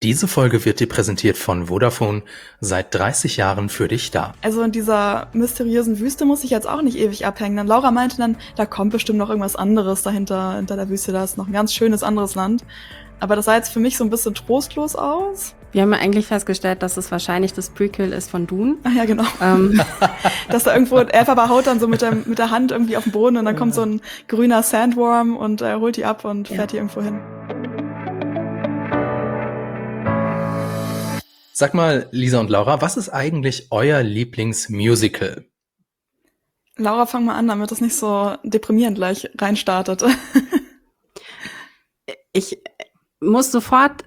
Diese Folge wird dir präsentiert von Vodafone, seit 30 Jahren für dich da. Also in dieser mysteriösen Wüste muss ich jetzt auch nicht ewig abhängen. Dann Laura meinte dann, da kommt bestimmt noch irgendwas anderes dahinter, hinter der Wüste, da ist noch ein ganz schönes anderes Land. Aber das sah jetzt für mich so ein bisschen trostlos aus. Wir haben ja eigentlich festgestellt, dass es wahrscheinlich das Prequel ist von Dune. Ach ja, genau. Dass da irgendwo, Elphaba haut dann so mit der Hand irgendwie auf den Boden und dann kommt so ein grüner Sandworm und er holt die ab und fährt die irgendwo hin. Sag mal, Lisa und Laura, was ist eigentlich euer Lieblingsmusical? Laura, fang mal an, damit das nicht so deprimierend gleich reinstartet. Ich muss sofort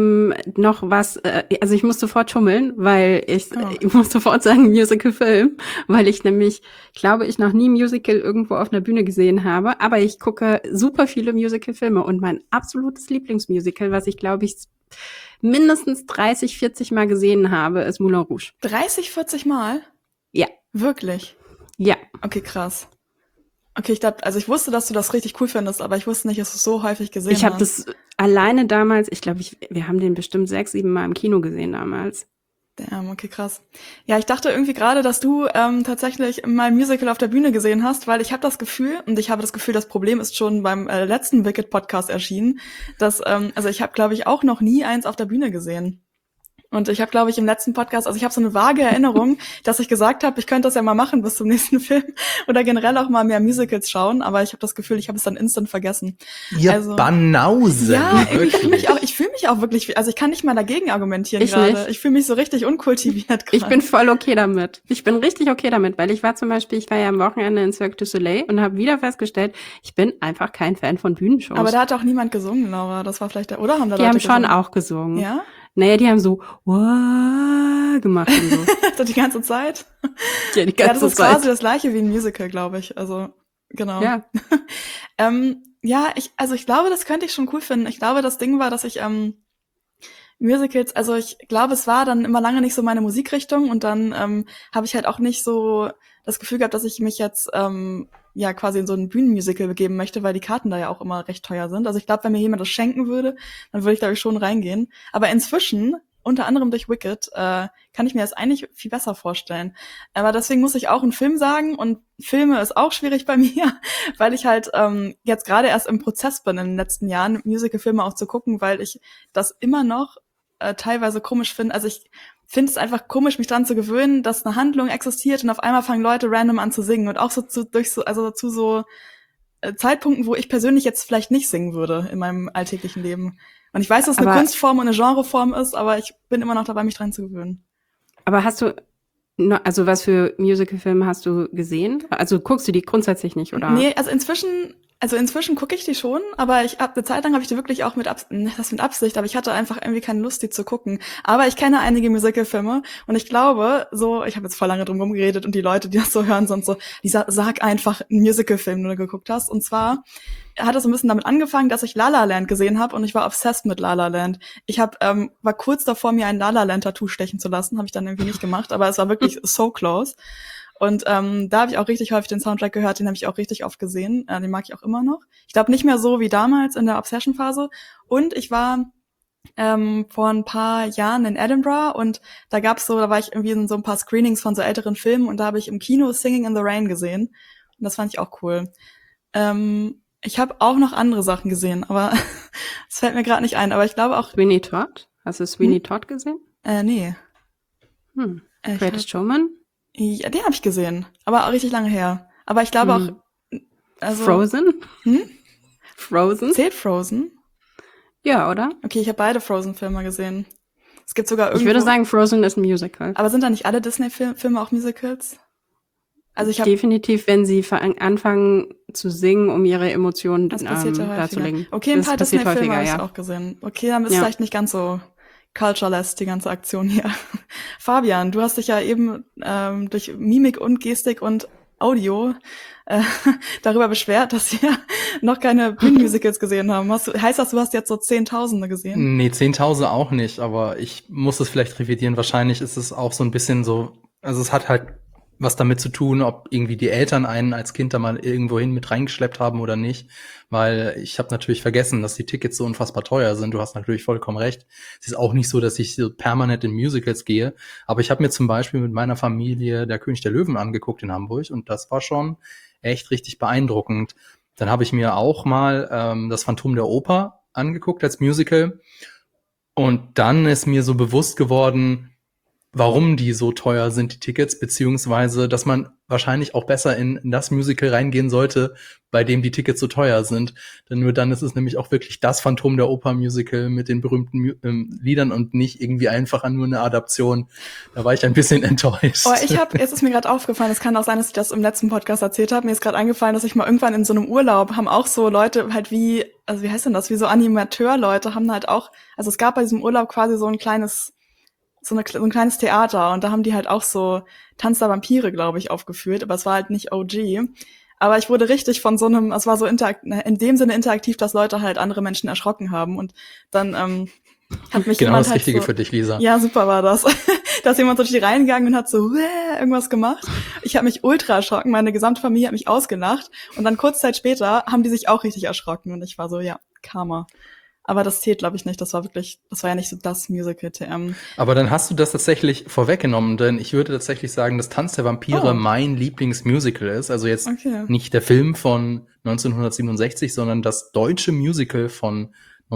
ich muss sofort schummeln, weil ich muss sofort sagen Musical-Film, weil ich nämlich, glaube ich, noch nie Musical irgendwo auf einer Bühne gesehen habe, aber ich gucke super viele Musical-Filme und mein absolutes Lieblingsmusical, was ich, glaube ich, mindestens 30, 40 Mal gesehen habe, ist Moulin Rouge. 30, 40 Mal? Ja. Wirklich? Ja. Okay, krass. Okay, ich wusste, dass du das richtig cool findest, aber ich wusste nicht, dass du es so häufig gesehen hast. Ich habe das alleine damals, wir haben den bestimmt 6, 7 Mal im Kino gesehen damals. Damn, okay, krass. Ja, ich dachte irgendwie gerade, dass du tatsächlich mal ein Musical auf der Bühne gesehen hast, weil ich habe das Gefühl, das Problem ist schon beim letzten Wicked-Podcast erschienen, dass, ich habe, glaube ich, auch noch nie eins auf der Bühne gesehen. Und ich habe, glaube ich, im letzten Podcast, ich habe so eine vage Erinnerung, dass ich gesagt habe, ich könnte das ja mal machen bis zum nächsten Film oder generell auch mal mehr Musicals schauen, aber ich habe das Gefühl, ich habe es dann instant vergessen. Ihr Banausen! Ja, ich fühle mich auch wirklich, ich kann nicht mal dagegen argumentieren gerade. Ich fühle mich so richtig unkultiviert gerade. Ich bin voll okay damit. Ich bin richtig okay damit, weil ich war ja am Wochenende in Cirque du Soleil und habe wieder festgestellt, ich bin einfach kein Fan von Bühnenshows. Aber da hat auch niemand gesungen, Laura. Das war vielleicht oder haben da Die Leute haben schon gesungen? auch gesungen. Ja? Naja, die haben so gemacht und so. So die ganze Zeit? Ja, die ganze Zeit. Das ist quasi das gleiche wie ein Musical, glaube ich. Also, genau. Ja. Ich glaube, das könnte ich schon cool finden. Ich glaube, das Ding war, dass ich Musicals, ich glaube, es war dann immer lange nicht so meine Musikrichtung und dann habe ich halt auch nicht so das Gefühl gehabt, dass ich mich jetzt quasi in so ein Bühnenmusical begeben möchte, weil die Karten da ja auch immer recht teuer sind. Also ich glaube, wenn mir jemand das schenken würde, dann würde ich, glaube ich, schon reingehen. Aber inzwischen, unter anderem durch Wicked, kann ich mir das eigentlich viel besser vorstellen. Aber deswegen muss ich auch einen Film sagen und Filme ist auch schwierig bei mir, weil ich halt jetzt gerade erst im Prozess bin in den letzten Jahren, Musicalfilme auch zu gucken, weil ich das immer noch teilweise komisch finde. Also ich finde es einfach komisch, mich dran zu gewöhnen, dass eine Handlung existiert und auf einmal fangen Leute random an zu singen und auch zu Zeitpunkten, wo ich persönlich jetzt vielleicht nicht singen würde in meinem alltäglichen Leben. Und ich weiß, dass es eine Kunstform und eine Genreform ist, aber ich bin immer noch dabei, mich dran zu gewöhnen. Aber was für Musicalfilme hast du gesehen? Also guckst du die grundsätzlich nicht, oder? Nee, inzwischen gucke ich die schon, aber eine Zeit lang habe ich die wirklich auch mit Absicht, aber ich hatte einfach irgendwie keine Lust, die zu gucken. Aber ich kenne einige Musicalfilme und ich glaube, ich habe jetzt voll lange drum rumgeredet und die Leute, die das so hören, sind so, Lisa, sag einfach einen Musicalfilm, den du geguckt hast. Und zwar hat es so ein bisschen damit angefangen, dass ich La La Land gesehen habe und ich war obsessed mit La La Land. Ich war kurz davor, mir ein La La Land Tattoo stechen zu lassen, habe ich dann irgendwie nicht gemacht, aber es war wirklich so close. Und da habe ich auch richtig häufig den Soundtrack gehört, den habe ich auch richtig oft gesehen. Den mag ich auch immer noch. Ich glaube nicht mehr so wie damals in der Obsession-Phase. Und ich war vor ein paar Jahren in Edinburgh und da war ich irgendwie in so ein paar Screenings von so älteren Filmen und da habe ich im Kino Singing in the Rain gesehen. Und das fand ich auch cool. Ich habe auch noch andere Sachen gesehen, aber es fällt mir gerade nicht ein. Aber ich glaube auch... Sweeney Todd? Hast du Sweeney Todd gesehen? Nee. Greatest Showman? Ja, den habe ich gesehen, aber auch richtig lange her. Aber ich glaube auch... Frozen? Frozen? Zählt Frozen? Ja, oder? Okay, ich habe beide Frozen-Filme gesehen. Es gibt sogar irgendwo... Ich würde sagen, Frozen ist ein Musical. Aber sind da nicht alle Disney-Filme auch Musicals? Also definitiv, wenn sie anfangen zu singen, um ihre Emotionen darzulegen. Okay, ein paar Disney-Filme habe ich auch gesehen. Okay, dann ist vielleicht nicht ganz so cultureless, die ganze Aktion hier. Fabian, du hast dich ja eben durch Mimik und Gestik und Audio darüber beschwert, dass wir noch keine Bühnenmusicals gesehen haben. Heißt das, du hast jetzt so Zehntausende gesehen? Nee, 10.000 auch nicht, aber ich muss es vielleicht revidieren. Wahrscheinlich ist es auch so ein bisschen so, also es hat halt was damit zu tun, ob irgendwie die Eltern einen als Kind da mal irgendwohin mit reingeschleppt haben oder nicht. Weil ich habe natürlich vergessen, dass die Tickets so unfassbar teuer sind. Du hast natürlich vollkommen recht. Es ist auch nicht so, dass ich so permanent in Musicals gehe. Aber ich habe mir zum Beispiel mit meiner Familie der König der Löwen angeguckt in Hamburg. Und das war schon echt richtig beeindruckend. Dann habe ich mir auch mal das Phantom der Oper angeguckt als Musical. Und dann ist mir so bewusst geworden, warum die so teuer sind, die Tickets, beziehungsweise, dass man wahrscheinlich auch besser in das Musical reingehen sollte, bei dem die Tickets so teuer sind. Denn nur dann ist es nämlich auch wirklich das Phantom der Oper Musical mit den berühmten Liedern und nicht irgendwie einfach nur eine Adaption. Da war ich ein bisschen enttäuscht. Oh, jetzt ist mir gerade aufgefallen, es kann auch sein, dass ich das im letzten Podcast erzählt habe. Mir ist gerade eingefallen, dass ich mal irgendwann in so einem Urlaub haben auch so Leute halt wie heißt denn das, wie so Animateurleute haben halt auch, also es gab bei diesem Urlaub quasi so ein kleines Theater und da haben die halt auch so Tanz der Vampire, glaube ich, aufgeführt, aber es war halt nicht OG. Aber ich wurde richtig von so einem, es war so in dem Sinne interaktiv, dass Leute halt andere Menschen erschrocken haben und dann hat mich genau jemand das halt Richtige so, für dich, Lisa. Ja, super war das. Da ist jemand so durch die Reihen gegangen und hat so irgendwas gemacht. Ich habe mich ultra erschrocken, meine gesamte Familie hat mich ausgelacht und dann kurz Zeit später haben die sich auch richtig erschrocken und ich war so, ja, Karma. Aber das zählt, glaube ich, nicht. Das war ja nicht so das Musical-TM. Aber dann hast du das tatsächlich vorweggenommen, denn ich würde tatsächlich sagen, dass Tanz der Vampire mein Lieblingsmusical ist. Also jetzt nicht der Film von 1967, sondern das deutsche Musical von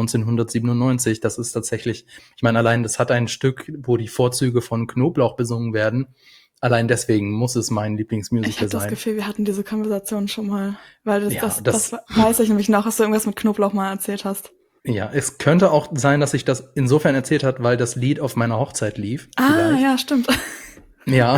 1997. Das ist tatsächlich, ich meine, allein das hat ein Stück, wo die Vorzüge von Knoblauch besungen werden. Allein deswegen muss es mein Lieblingsmusical sein. Ich habe das Gefühl, wir hatten diese Konversation schon mal. Weil das weiß ich nämlich noch, dass du irgendwas mit Knoblauch mal erzählt hast. Ja, es könnte auch sein, dass ich das insofern erzählt habe, weil das Lied auf meiner Hochzeit lief. Vielleicht. Ja, stimmt. Ja,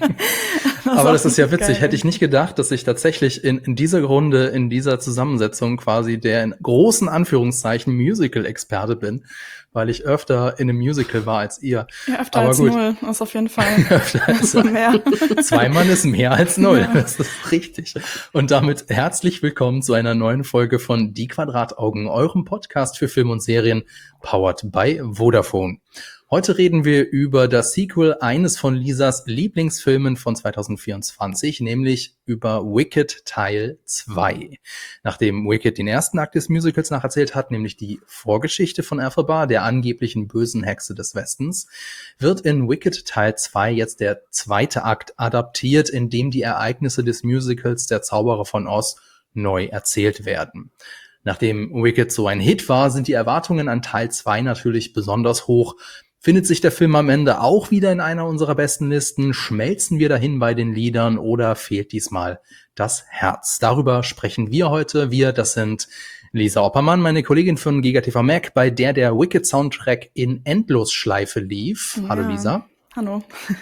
aber das ist ja witzig. Geil. Hätte ich nicht gedacht, dass ich tatsächlich in dieser Runde, in dieser Zusammensetzung quasi der in großen Anführungszeichen Musical-Experte bin, weil ich öfter in einem Musical war als ihr. Ja, öfter aber als gut. 0 ist auf jeden Fall öfter als mehr. 2 Mann ist mehr als 0, ja. Das ist richtig. Und damit herzlich willkommen zu einer neuen Folge von Die Quadrataugen, eurem Podcast für Film und Serien, powered by Vodafone. Heute reden wir über das Sequel eines von Lisas Lieblingsfilmen von 2024, nämlich über Wicked Teil 2. Nachdem Wicked den ersten Akt des Musicals nacherzählt hat, nämlich die Vorgeschichte von Elphaba, der angeblichen bösen Hexe des Westens, wird in Wicked Teil 2 jetzt der zweite Akt adaptiert, in dem die Ereignisse des Musicals Der Zauberer von Oz neu erzählt werden. Nachdem Wicked so ein Hit war, sind die Erwartungen an Teil 2 natürlich besonders hoch. Findet sich der Film am Ende auch wieder in einer unserer besten Listen? Schmelzen wir dahin bei den Liedern oder fehlt diesmal das Herz? Darüber sprechen wir heute. Das sind Lisa Oppermann, meine Kollegin von GigaTV Mac, bei der Wicked-Soundtrack in Endlosschleife lief. Ja. Hallo Lisa. Hallo.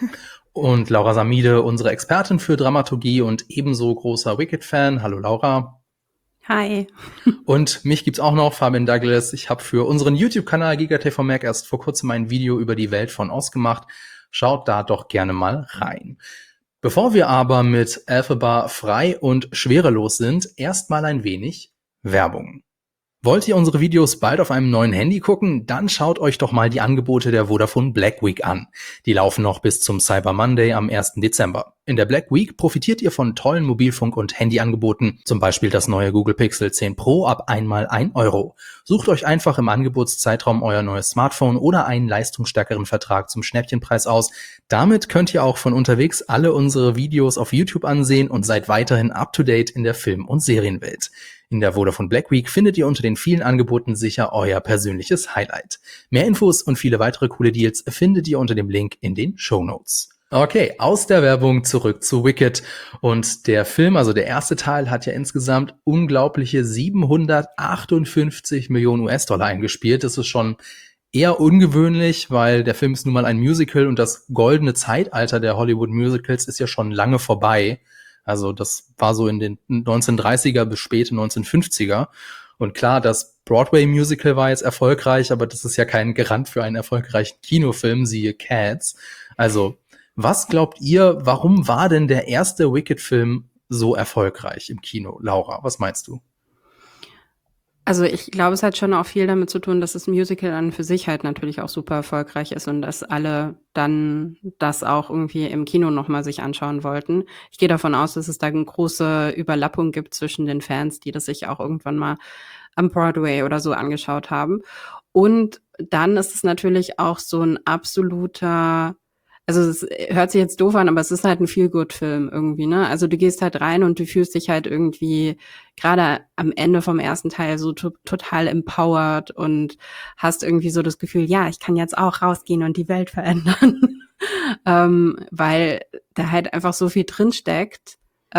Und Laura Samide, unsere Expertin für Dramaturgie und ebenso großer Wicked-Fan. Hallo Laura. Hi. Und mich gibt's auch noch, Fabian Douglas. Ich habe für unseren YouTube-Kanal GigaTV Mac erst vor kurzem ein Video über die Welt von Oz gemacht. Schaut da doch gerne mal rein. Bevor wir aber mit Elphaba frei und schwerelos sind, erstmal ein wenig Werbung. Wollt ihr unsere Videos bald auf einem neuen Handy gucken? Dann schaut euch doch mal die Angebote der Vodafone Black Week an. Die laufen noch bis zum Cyber Monday am 1. Dezember. In der Black Week profitiert ihr von tollen Mobilfunk- und Handyangeboten, zum Beispiel das neue Google Pixel 10 Pro ab einmal 1 Euro. Sucht euch einfach im Angebotszeitraum euer neues Smartphone oder einen leistungsstärkeren Vertrag zum Schnäppchenpreis aus. Damit könnt ihr auch von unterwegs alle unsere Videos auf YouTube ansehen und seid weiterhin up-to-date in der Film- und Serienwelt. In der Vodafone Black Week findet ihr unter den vielen Angeboten sicher euer persönliches Highlight. Mehr Infos und viele weitere coole Deals findet ihr unter dem Link in den Shownotes. Okay, aus der Werbung zurück zu Wicked. Und der Film, also der erste Teil, hat ja insgesamt unglaubliche 758 Millionen US-Dollar eingespielt. Das ist schon eher ungewöhnlich, weil der Film ist nun mal ein Musical und das goldene Zeitalter der Hollywood-Musicals ist ja schon lange vorbei. Also das war so in den 1930er bis späte 1950er. Und klar, das Broadway-Musical war jetzt erfolgreich, aber das ist ja kein Garant für einen erfolgreichen Kinofilm, siehe Cats. Also, was glaubt ihr, warum war denn der erste Wicked-Film so erfolgreich im Kino? Laura, was meinst du? Also ich glaube, es hat schon auch viel damit zu tun, dass das Musical an für sich halt natürlich auch super erfolgreich ist und dass alle dann das auch irgendwie im Kino nochmal sich anschauen wollten. Ich gehe davon aus, dass es da eine große Überlappung gibt zwischen den Fans, die das sich auch irgendwann mal am Broadway oder so angeschaut haben. Und dann ist es natürlich auch so ein absoluter, also es hört sich jetzt doof an, aber es ist halt ein Feel-Good-Film irgendwie, ne? Also du gehst halt rein und du fühlst dich halt irgendwie gerade am Ende vom ersten Teil so total empowered und hast irgendwie so das Gefühl, ja, ich kann jetzt auch rausgehen und die Welt verändern. Weil da halt einfach so viel drinsteckt,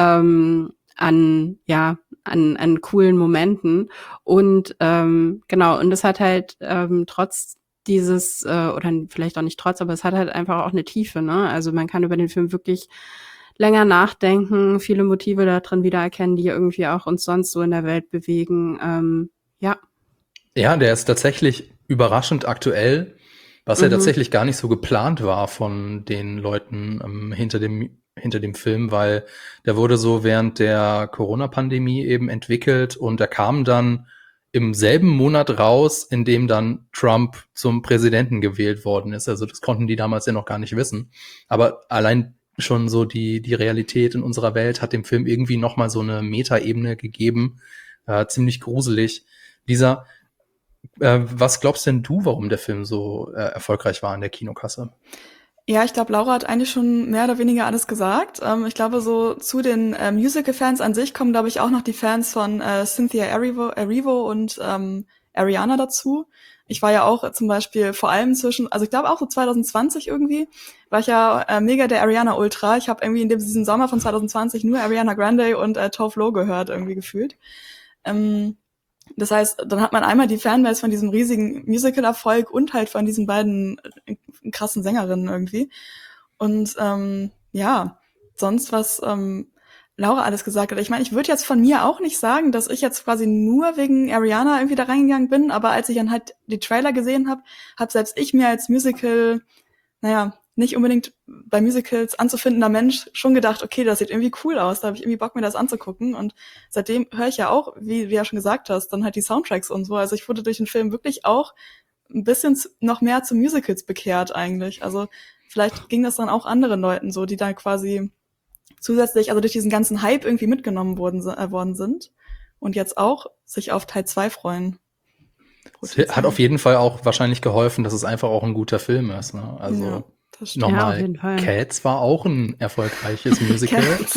an coolen Momenten. Und genau, und es hat halt trotz dieses, oder vielleicht auch nicht trotz, aber es hat halt einfach auch eine Tiefe, ne? Also man kann über den Film wirklich länger nachdenken, viele Motive da drin wiedererkennen, die irgendwie auch uns sonst so in der Welt bewegen. Ja. Ja, der ist tatsächlich überraschend aktuell, was ja tatsächlich gar nicht so geplant war von den Leuten hinter dem Film, weil der wurde so während der Corona-Pandemie eben entwickelt und der kam dann im selben Monat raus, in dem dann Trump zum Präsidenten gewählt worden ist. Also das konnten die damals ja noch gar nicht wissen. Aber allein schon so die Realität in unserer Welt hat dem Film irgendwie nochmal so eine Metaebene gegeben. Ziemlich gruselig. Lisa, was glaubst denn du, warum der Film so erfolgreich war in der Kinokasse? Ja, ich glaube, Laura hat eigentlich schon mehr oder weniger alles gesagt. Ich glaube, so zu den Musical-Fans an sich kommen, glaube ich, auch noch die Fans von Cynthia Erivo und Ariana dazu. Ich war ja auch zum Beispiel vor allem also ich glaube auch so 2020 irgendwie, war ich ja mega der Ariana Ultra. Ich habe irgendwie in diesem Sommer von 2020 nur Ariana Grande und Tove Lo gehört, irgendwie gefühlt. Das heißt, dann hat man einmal die Fanbase von diesem riesigen Musical-Erfolg und halt von diesen beiden krassen Sängerinnen irgendwie. Und ja, sonst was Laura alles gesagt hat. Ich meine, ich würde jetzt von mir auch nicht sagen, dass ich jetzt quasi nur wegen Ariana irgendwie da reingegangen bin, aber als ich dann halt die Trailer gesehen habe, habe selbst ich mir als Musical, nicht unbedingt bei Musicals anzufindender Mensch schon gedacht, okay, das sieht irgendwie cool aus, da habe ich irgendwie Bock, mir das anzugucken. Und seitdem höre ich ja auch, wie du ja schon gesagt hast, dann halt die Soundtracks und so. Also ich wurde durch den Film wirklich auch ein bisschen noch mehr zu Musicals bekehrt eigentlich. Also vielleicht ging das dann auch anderen Leuten so, die da quasi zusätzlich, also durch diesen ganzen Hype irgendwie mitgenommen worden sind und jetzt auch sich auf Teil 2 freuen. Hat auf jeden Fall auch wahrscheinlich geholfen, dass es einfach auch ein guter Film ist. Ne? Also Ja, das stimmt. Ja, auf nochmal, jeden Fall. Cats war auch ein erfolgreiches Musical. Cats.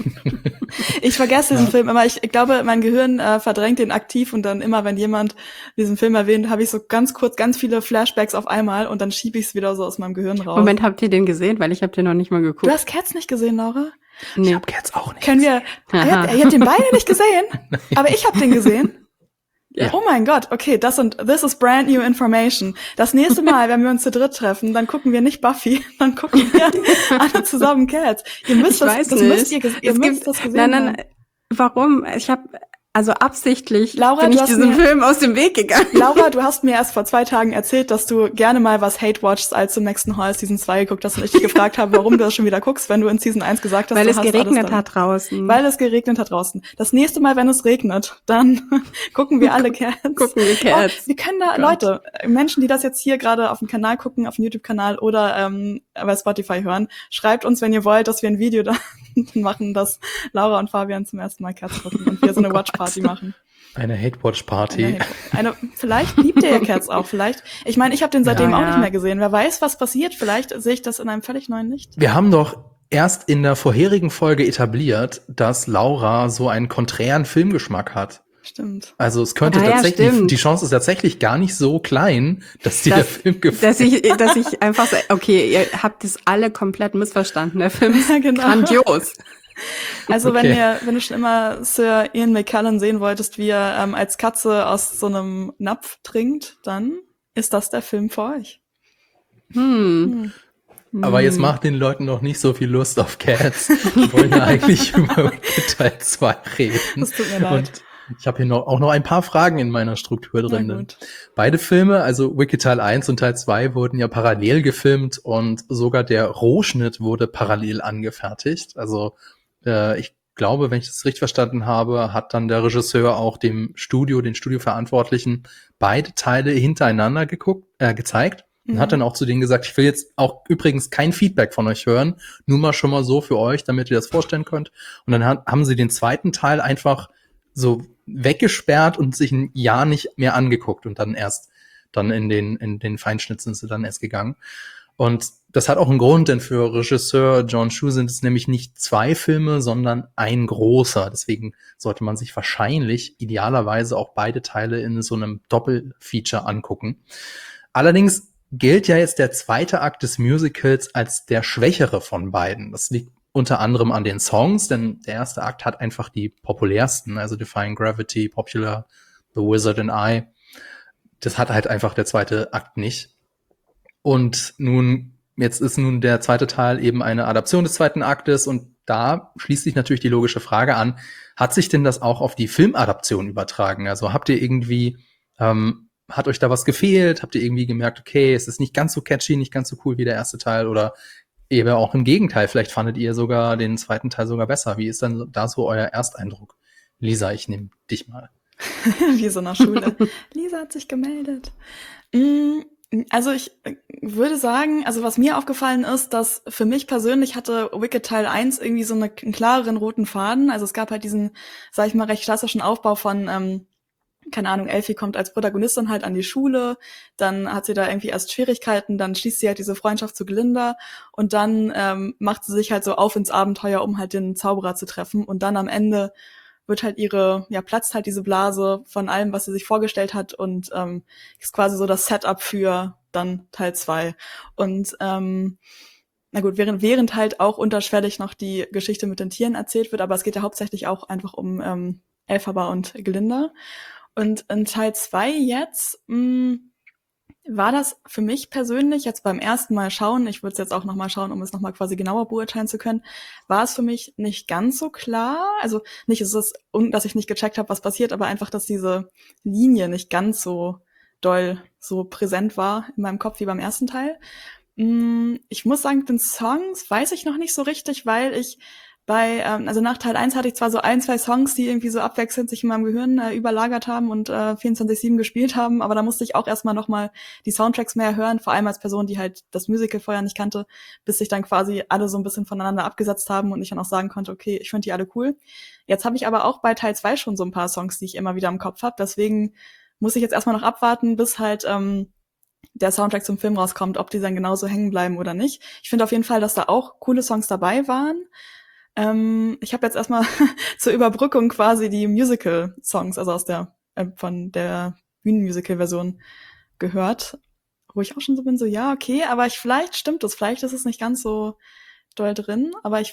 Ich vergesse diesen Film immer. Ich glaube, mein Gehirn verdrängt den aktiv und dann immer, wenn jemand diesen Film erwähnt, habe ich so ganz kurz ganz viele Flashbacks auf einmal und dann schiebe ich es wieder so aus meinem Gehirn raus. Moment, habt ihr den gesehen? Weil ich habe den noch nicht mal geguckt. Du hast Cats nicht gesehen, Laura? Nee. Ich hab Cats auch nicht. Können wir... Ihr habt den beide nicht gesehen, aber ich habe den gesehen. Ja. Oh mein Gott, okay, this is brand new information. Das nächste Mal, wenn wir uns zu dritt treffen, dann gucken wir nicht Buffy, dann gucken wir alle zusammen Cats. Ihr müsst das gesehen haben. Nein, warum? Ich habe also absichtlich Laura, bin du ich hast diesem mir- Film aus dem Weg gegangen. Laura, du hast mir erst vor 2 Tagen erzählt, dass du gerne mal was Hate watchst, als du Maxton Hall Season 2 geguckt hast und ich dich gefragt habe, warum du das schon wieder guckst, wenn du in Season 1 gesagt hast, Weil du es hast geregnet alles hat draußen. Weil es geregnet hat draußen. Das nächste Mal, wenn es regnet, dann gucken wir alle Cats. Gucken wir Cats. Oh, wir können da, Gott. Leute, Menschen, die das jetzt hier gerade auf dem Kanal gucken, auf dem YouTube-Kanal oder bei Spotify hören, schreibt uns, wenn ihr wollt, dass wir ein Video da machen, dass Laura und Fabian zum ersten Mal Cats gucken und wir so eine Watch-Party machen. Eine Hate-Watch-Party. Vielleicht liebt ihr ja Cats auch, vielleicht. Ich meine, ich habe den seitdem Ja, auch ja. nicht mehr gesehen. Wer weiß, was passiert. Vielleicht sehe ich das in einem völlig neuen Licht. Wir haben doch erst in der vorherigen Folge etabliert, dass Laura so einen konträren Filmgeschmack hat. Stimmt. Also es könnte Ah ja, tatsächlich, stimmt. die Chance ist tatsächlich gar nicht so klein, dass dir der Film gefällt. Dass ich einfach so, okay, ihr habt das alle komplett missverstanden. Der Film ist Ja, genau. grandios. Also Okay. wenn du schon immer Sir Ian McKellen sehen wolltest, wie er als Katze aus so einem Napf trinkt, dann ist das der Film für euch. Aber jetzt macht den Leuten noch nicht so viel Lust auf Cats. Wir wollen ja eigentlich über Teil 2 reden. Das tut mir leid. Und ich habe hier auch noch ein paar Fragen in meiner Struktur Na drin. gut. Beide Filme, also Wicked Teil 1 und Teil 2, wurden ja parallel gefilmt und sogar der Rohschnitt wurde parallel angefertigt. Also ich glaube, wenn ich das richtig verstanden habe, hat dann der Regisseur auch den Studioverantwortlichen, beide Teile hintereinander gezeigt und hat dann auch zu denen gesagt, ich will jetzt auch übrigens kein Feedback von euch hören, nur mal schon mal so für euch, damit ihr das vorstellen könnt. Und dann haben sie den zweiten Teil einfach so weggesperrt und sich ein Jahr nicht mehr angeguckt und dann in den Feinschnitt sind sie dann erst gegangen. Und das hat auch einen Grund, denn für Regisseur John Chu sind es nämlich nicht 2 Filme, sondern ein großer. Deswegen sollte man sich wahrscheinlich idealerweise auch beide Teile in so einem Doppelfeature angucken. Allerdings gilt ja jetzt der zweite Akt des Musicals als der schwächere von beiden. Das liegt unter anderem an den Songs, denn der erste Akt hat einfach die populärsten, also Defying Gravity, Popular, The Wizard and I. Das hat halt einfach der zweite Akt nicht. Und jetzt ist der zweite Teil eben eine Adaption des zweiten Aktes und da schließt sich natürlich die logische Frage an, hat sich denn das auch auf die Filmadaption übertragen? Also habt ihr irgendwie, hat euch da was gefehlt? Habt ihr irgendwie gemerkt, okay, es ist nicht ganz so catchy, nicht ganz so cool wie der erste Teil oder eben auch im Gegenteil, vielleicht fandet ihr sogar den zweiten Teil sogar besser. Wie ist dann da so euer Ersteindruck? Lisa, ich nehme dich mal. Wie so nach Schule. Lisa hat sich gemeldet. Also ich würde sagen, also was mir aufgefallen ist, dass für mich persönlich hatte Wicked Teil 1 irgendwie so einen klareren roten Faden. Also es gab halt diesen, sag ich mal, recht klassischen Aufbau von, keine Ahnung, Elfie kommt als Protagonistin halt an die Schule, dann hat sie da irgendwie erst Schwierigkeiten, dann schließt sie halt diese Freundschaft zu Glinda und dann macht sie sich halt so auf ins Abenteuer, um halt den Zauberer zu treffen und dann am Ende wird halt platzt halt diese Blase von allem, was sie sich vorgestellt hat und ist quasi so das Setup für dann Teil 2. Und na gut, während halt auch unterschwellig noch die Geschichte mit den Tieren erzählt wird, aber es geht ja hauptsächlich auch einfach um Elphaba und Glinda. Und in Teil 2 jetzt war das für mich persönlich jetzt beim ersten Mal schauen, ich würde es jetzt auch nochmal schauen, um es nochmal quasi genauer beurteilen zu können, war es für mich nicht ganz so klar. Also nicht, dass ich nicht gecheckt habe, was passiert, aber einfach, dass diese Linie nicht ganz so doll so präsent war in meinem Kopf wie beim ersten Teil. Ich muss sagen, mit den Songs weiß ich noch nicht so richtig, weil ich also nach Teil 1 hatte ich zwar so 1, 2 Songs, die irgendwie so abwechselnd sich in meinem Gehirn überlagert haben und 24/7 gespielt haben, aber da musste ich auch erstmal nochmal die Soundtracks mehr hören, vor allem als Person, die halt das Musical vorher nicht kannte, bis sich dann quasi alle so ein bisschen voneinander abgesetzt haben und ich dann auch sagen konnte, okay, ich finde die alle cool. Jetzt habe ich aber auch bei Teil 2 schon so ein paar Songs, die ich immer wieder im Kopf habe, deswegen muss ich jetzt erstmal noch abwarten, bis halt der Soundtrack zum Film rauskommt, ob die dann genauso hängen bleiben oder nicht. Ich finde auf jeden Fall, dass da auch coole Songs dabei waren. Ich habe jetzt erstmal zur Überbrückung quasi die Musical-Songs, also von der Bühnenmusical-Version gehört, wo ich auch schon so bin, so ja, okay, aber vielleicht stimmt es, vielleicht ist es nicht ganz so doll drin, aber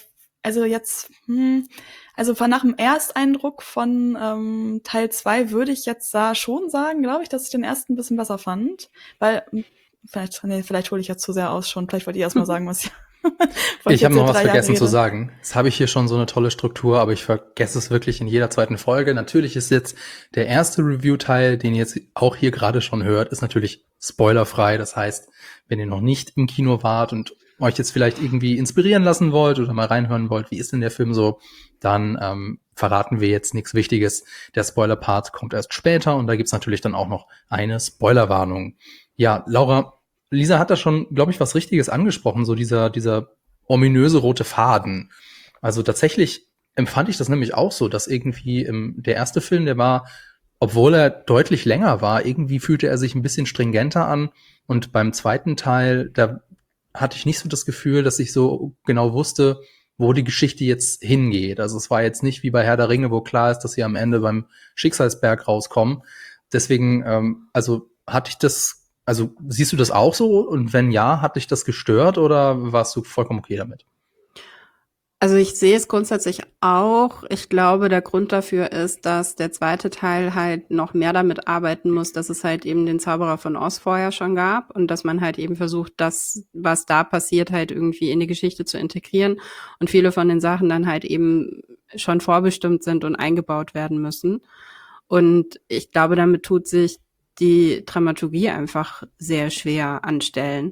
von nach dem Ersteindruck von Teil 2 würde ich jetzt da schon sagen, glaube ich, dass ich den ersten ein bisschen besser fand, weil vielleicht hole ich jetzt zu sehr aus schon, vielleicht wollt ihr erst mal sagen, was ich habe noch was vergessen zu sagen. Jetzt habe ich hier schon so eine tolle Struktur, aber ich vergesse es wirklich in jeder zweiten Folge. Natürlich ist jetzt der erste Review-Teil, den ihr jetzt auch hier gerade schon hört, ist natürlich spoilerfrei. Das heißt, wenn ihr noch nicht im Kino wart und euch jetzt vielleicht irgendwie inspirieren lassen wollt oder mal reinhören wollt, wie ist denn der Film so, dann verraten wir jetzt nichts Wichtiges. Der Spoiler-Part kommt erst später und da gibt's natürlich dann auch noch eine Spoilerwarnung. Ja, Lisa hat da schon, glaube ich, was Richtiges angesprochen, so dieser ominöse rote Faden. Also tatsächlich empfand ich das nämlich auch so, dass irgendwie der erste Film, der war, obwohl er deutlich länger war, irgendwie fühlte er sich ein bisschen stringenter an. Und beim zweiten Teil, da hatte ich nicht so das Gefühl, dass ich so genau wusste, wo die Geschichte jetzt hingeht. Also es war jetzt nicht wie bei Herr der Ringe, wo klar ist, dass sie am Ende beim Schicksalsberg rauskommen. Deswegen, siehst du das auch so? Und wenn ja, hat dich das gestört oder warst du vollkommen okay damit? Also ich sehe es grundsätzlich auch. Ich glaube, der Grund dafür ist, dass der zweite Teil halt noch mehr damit arbeiten muss, dass es halt eben den Zauberer von Oz vorher schon gab und dass man halt eben versucht, das, was da passiert, halt irgendwie in die Geschichte zu integrieren und viele von den Sachen dann halt eben schon vorbestimmt sind und eingebaut werden müssen. Und ich glaube, damit tut sich die Dramaturgie einfach sehr schwer anstellen.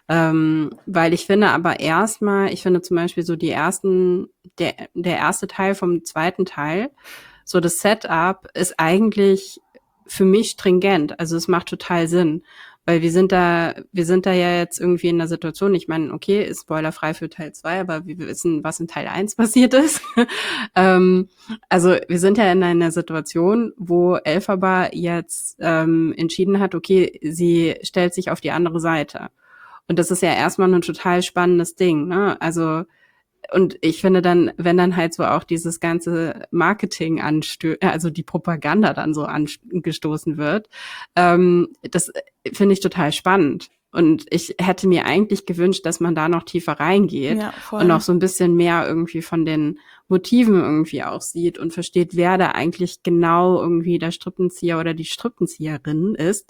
Weil ich finde aber ich finde zum Beispiel so der erste Teil vom zweiten Teil, so das Setup ist eigentlich für mich stringent. Also es macht total Sinn. Weil wir sind da ja jetzt irgendwie in der Situation, ich meine, okay, ist spoilerfrei für Teil 2, aber wir wissen, was in Teil 1 passiert ist. Also wir sind ja in einer Situation, wo Elphaba jetzt entschieden hat, okay, sie stellt sich auf die andere Seite. Und das ist ja erstmal ein total spannendes Ding, ne? Also, und ich finde dann, wenn dann halt so auch dieses ganze Marketing also die Propaganda dann so angestoßen wird, das finde ich total spannend. Und ich hätte mir eigentlich gewünscht, dass man da noch tiefer reingeht Ja, voll. und noch so ein bisschen mehr irgendwie von den Motiven irgendwie auch sieht und versteht, wer da eigentlich genau irgendwie der Strippenzieher oder die Strippenzieherin ist,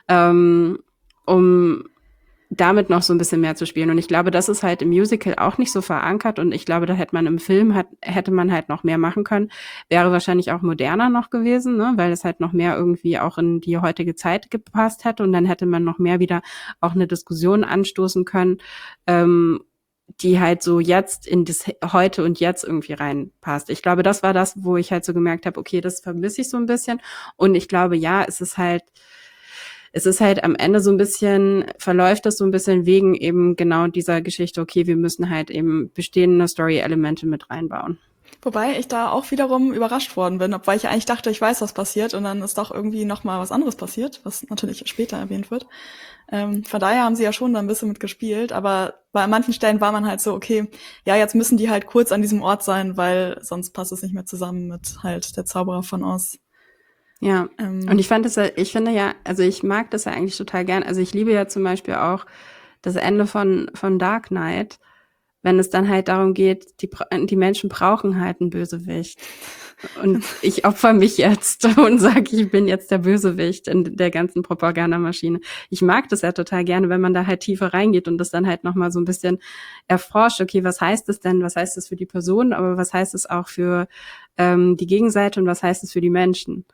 um damit noch so ein bisschen mehr zu spielen. Und ich glaube, das ist halt im Musical auch nicht so verankert. Und ich glaube, da hätte man im Film hätte man halt noch mehr machen können. Wäre wahrscheinlich auch moderner noch gewesen, ne? Weil es halt noch mehr irgendwie auch in die heutige Zeit gepasst hätte. Und dann hätte man noch mehr wieder auch eine Diskussion anstoßen können, die halt so jetzt in das Heute und Jetzt irgendwie reinpasst. Ich glaube, das war das, wo ich halt so gemerkt habe, okay, das vermisse ich so ein bisschen. Und ich glaube, ja, es ist halt am Ende so ein bisschen, verläuft das so ein bisschen wegen eben genau dieser Geschichte, okay, wir müssen halt eben bestehende Story-Elemente mit reinbauen. Wobei ich da auch wiederum überrascht worden bin, obwohl ich ja eigentlich dachte, ich weiß, was passiert und dann ist doch irgendwie nochmal was anderes passiert, was natürlich später erwähnt wird. Von daher haben sie ja schon da ein bisschen mitgespielt, aber bei manchen Stellen war man halt so, okay, ja, jetzt müssen die halt kurz an diesem Ort sein, weil sonst passt es nicht mehr zusammen mit halt der Zauberer von Oz. Ja, und ich finde ja, also ich mag das ja eigentlich total gern. Also ich liebe ja zum Beispiel auch das Ende von Dark Knight, wenn es dann halt darum geht, die Menschen brauchen halt einen Bösewicht. Und ich opfer mich jetzt und sage, ich bin jetzt der Bösewicht in der ganzen Propagandamaschine. Ich mag das ja total gerne, wenn man da halt tiefer reingeht und das dann halt nochmal so ein bisschen erforscht. Okay, was heißt das denn? Was heißt das für die Person? Aber was heißt es auch für die Gegenseite und was heißt es für die Menschen?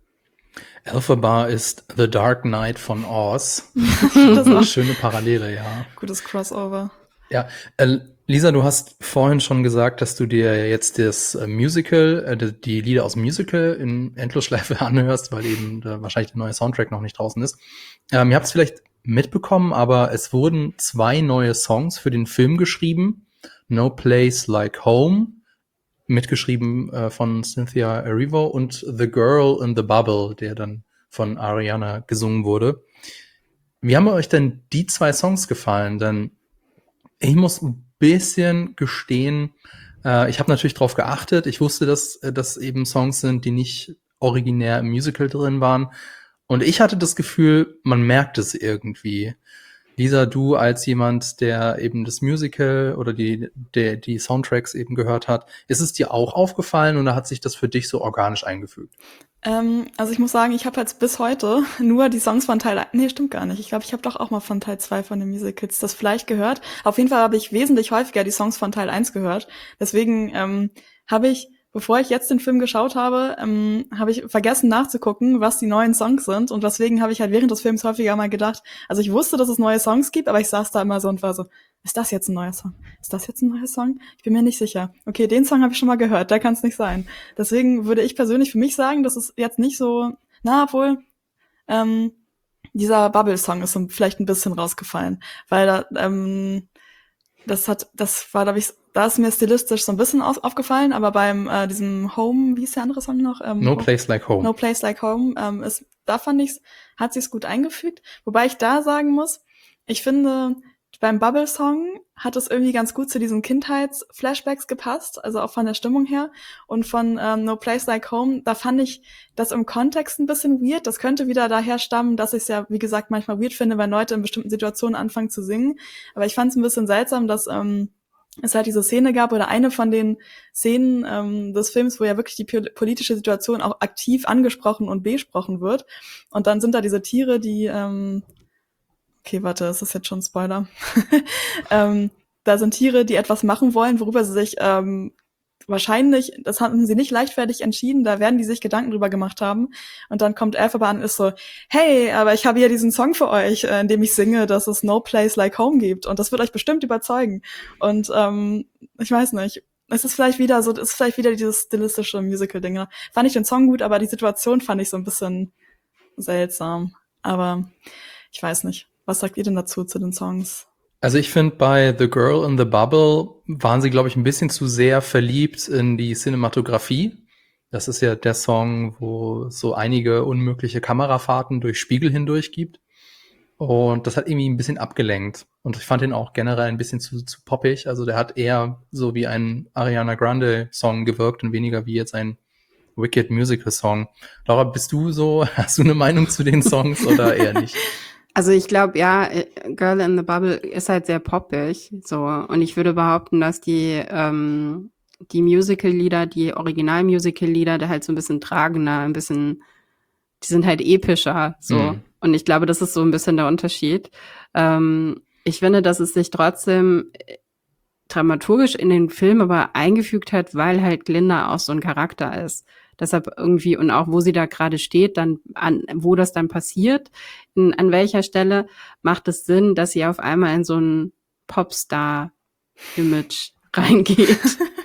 Elphaba ist The Dark Knight von Oz. Das ist eine schöne Parallele, ja. Gutes Crossover. Ja, Lisa, du hast vorhin schon gesagt, dass du dir jetzt das Musical, die Lieder aus dem Musical in Endlosschleife anhörst, weil eben wahrscheinlich der neue Soundtrack noch nicht draußen ist. Ihr habt es vielleicht mitbekommen, aber es wurden 2 neue Songs für den Film geschrieben. No Place Like Home, mitgeschrieben von Cynthia Erivo, und The Girl in the Bubble, der dann von Ariana gesungen wurde. Wie haben euch denn die 2 Songs gefallen? Denn ich muss ein bisschen gestehen, ich habe natürlich drauf geachtet. Ich wusste, dass das eben Songs sind, die nicht originär im Musical drin waren. Und ich hatte das Gefühl, man merkt es irgendwie. Lisa, du als jemand, der eben das Musical oder die Soundtracks eben gehört hat, ist es dir auch aufgefallen oder hat sich das für dich so organisch eingefügt? Also ich muss sagen, ich habe jetzt bis heute nur die Songs von Teil 1, nee, stimmt gar nicht. Ich glaube, ich habe doch auch mal von Teil 2 von den Musicals das vielleicht gehört. Auf jeden Fall habe ich wesentlich häufiger die Songs von Teil 1 gehört. Deswegen habe ich, bevor ich jetzt den Film geschaut habe, habe ich vergessen nachzugucken, was die neuen Songs sind. Und deswegen habe ich halt während des Films häufiger mal gedacht, also ich wusste, dass es neue Songs gibt, aber ich saß da immer so und war so, ist das jetzt ein neuer Song? Ist das jetzt ein neuer Song? Ich bin mir nicht sicher. Okay, den Song habe ich schon mal gehört, der kann es nicht sein. Deswegen würde ich persönlich für mich sagen, dass es jetzt nicht so, obwohl, dieser Bubble-Song ist so vielleicht ein bisschen rausgefallen, weil da ist mir stilistisch so ein bisschen aufgefallen, aber beim diesem Home, wie hieß der andere Song noch? No Place Like Home. No Place Like Home, da fand ich's, hat sich's gut eingefügt. Wobei ich da sagen muss, ich finde, beim Bubble-Song hat es irgendwie ganz gut zu diesen Kindheits-Flashbacks gepasst, also auch von der Stimmung her. Und von No Place Like Home, da fand ich das im Kontext ein bisschen weird. Das könnte wieder daher stammen, dass ich es ja, wie gesagt, manchmal weird finde, wenn Leute in bestimmten Situationen anfangen zu singen. Aber ich fand es ein bisschen seltsam, dass es halt diese Szene gab oder eine von den Szenen des Films, wo ja wirklich die politische Situation auch aktiv angesprochen und besprochen wird. Und dann sind da diese Tiere, die okay, warte, ist das jetzt schon ein Spoiler? Da sind Tiere, die etwas machen wollen, worüber wahrscheinlich, das haben sie nicht leichtfertig entschieden, da werden die sich Gedanken drüber gemacht haben. Und dann kommt Elphaba an und ist so, hey, aber ich habe hier diesen Song für euch, in dem ich singe, dass es No Place Like Home gibt. Und das wird euch bestimmt überzeugen. Und ich weiß nicht, es ist vielleicht wieder dieses stilistische Musical-Ding. Fand ich den Song gut, aber die Situation fand ich so ein bisschen seltsam. Aber ich weiß nicht. Was sagt ihr denn dazu zu den Songs? Also ich finde, bei The Girl in the Bubble waren sie, glaube ich, ein bisschen zu sehr verliebt in die Cinematografie. Das ist ja der Song, wo es so einige unmögliche Kamerafahrten durch Spiegel hindurch gibt. Und das hat irgendwie ein bisschen abgelenkt. Und ich fand ihn auch generell ein bisschen zu poppig. Also der hat eher so wie ein Ariana Grande Song gewirkt und weniger wie jetzt ein Wicked Musical Song. Laura, hast du eine Meinung zu den Songs oder eher nicht? Also ich glaube, ja, Girl in the Bubble ist halt sehr poppig, so. Und ich würde behaupten, dass die Musical-Lieder, die Original-Musical-Lieder, da halt so ein bisschen tragender, die sind halt epischer, so. Und ich glaube, das ist so ein bisschen der Unterschied. Ich finde, dass es sich trotzdem dramaturgisch in den Film aber eingefügt hat, weil halt Glinda auch so ein Charakter ist. Deshalb irgendwie, und auch wo sie da gerade steht, wo das dann passiert, an welcher Stelle macht es Sinn, dass sie auf einmal in so ein Popstar-Image reingeht.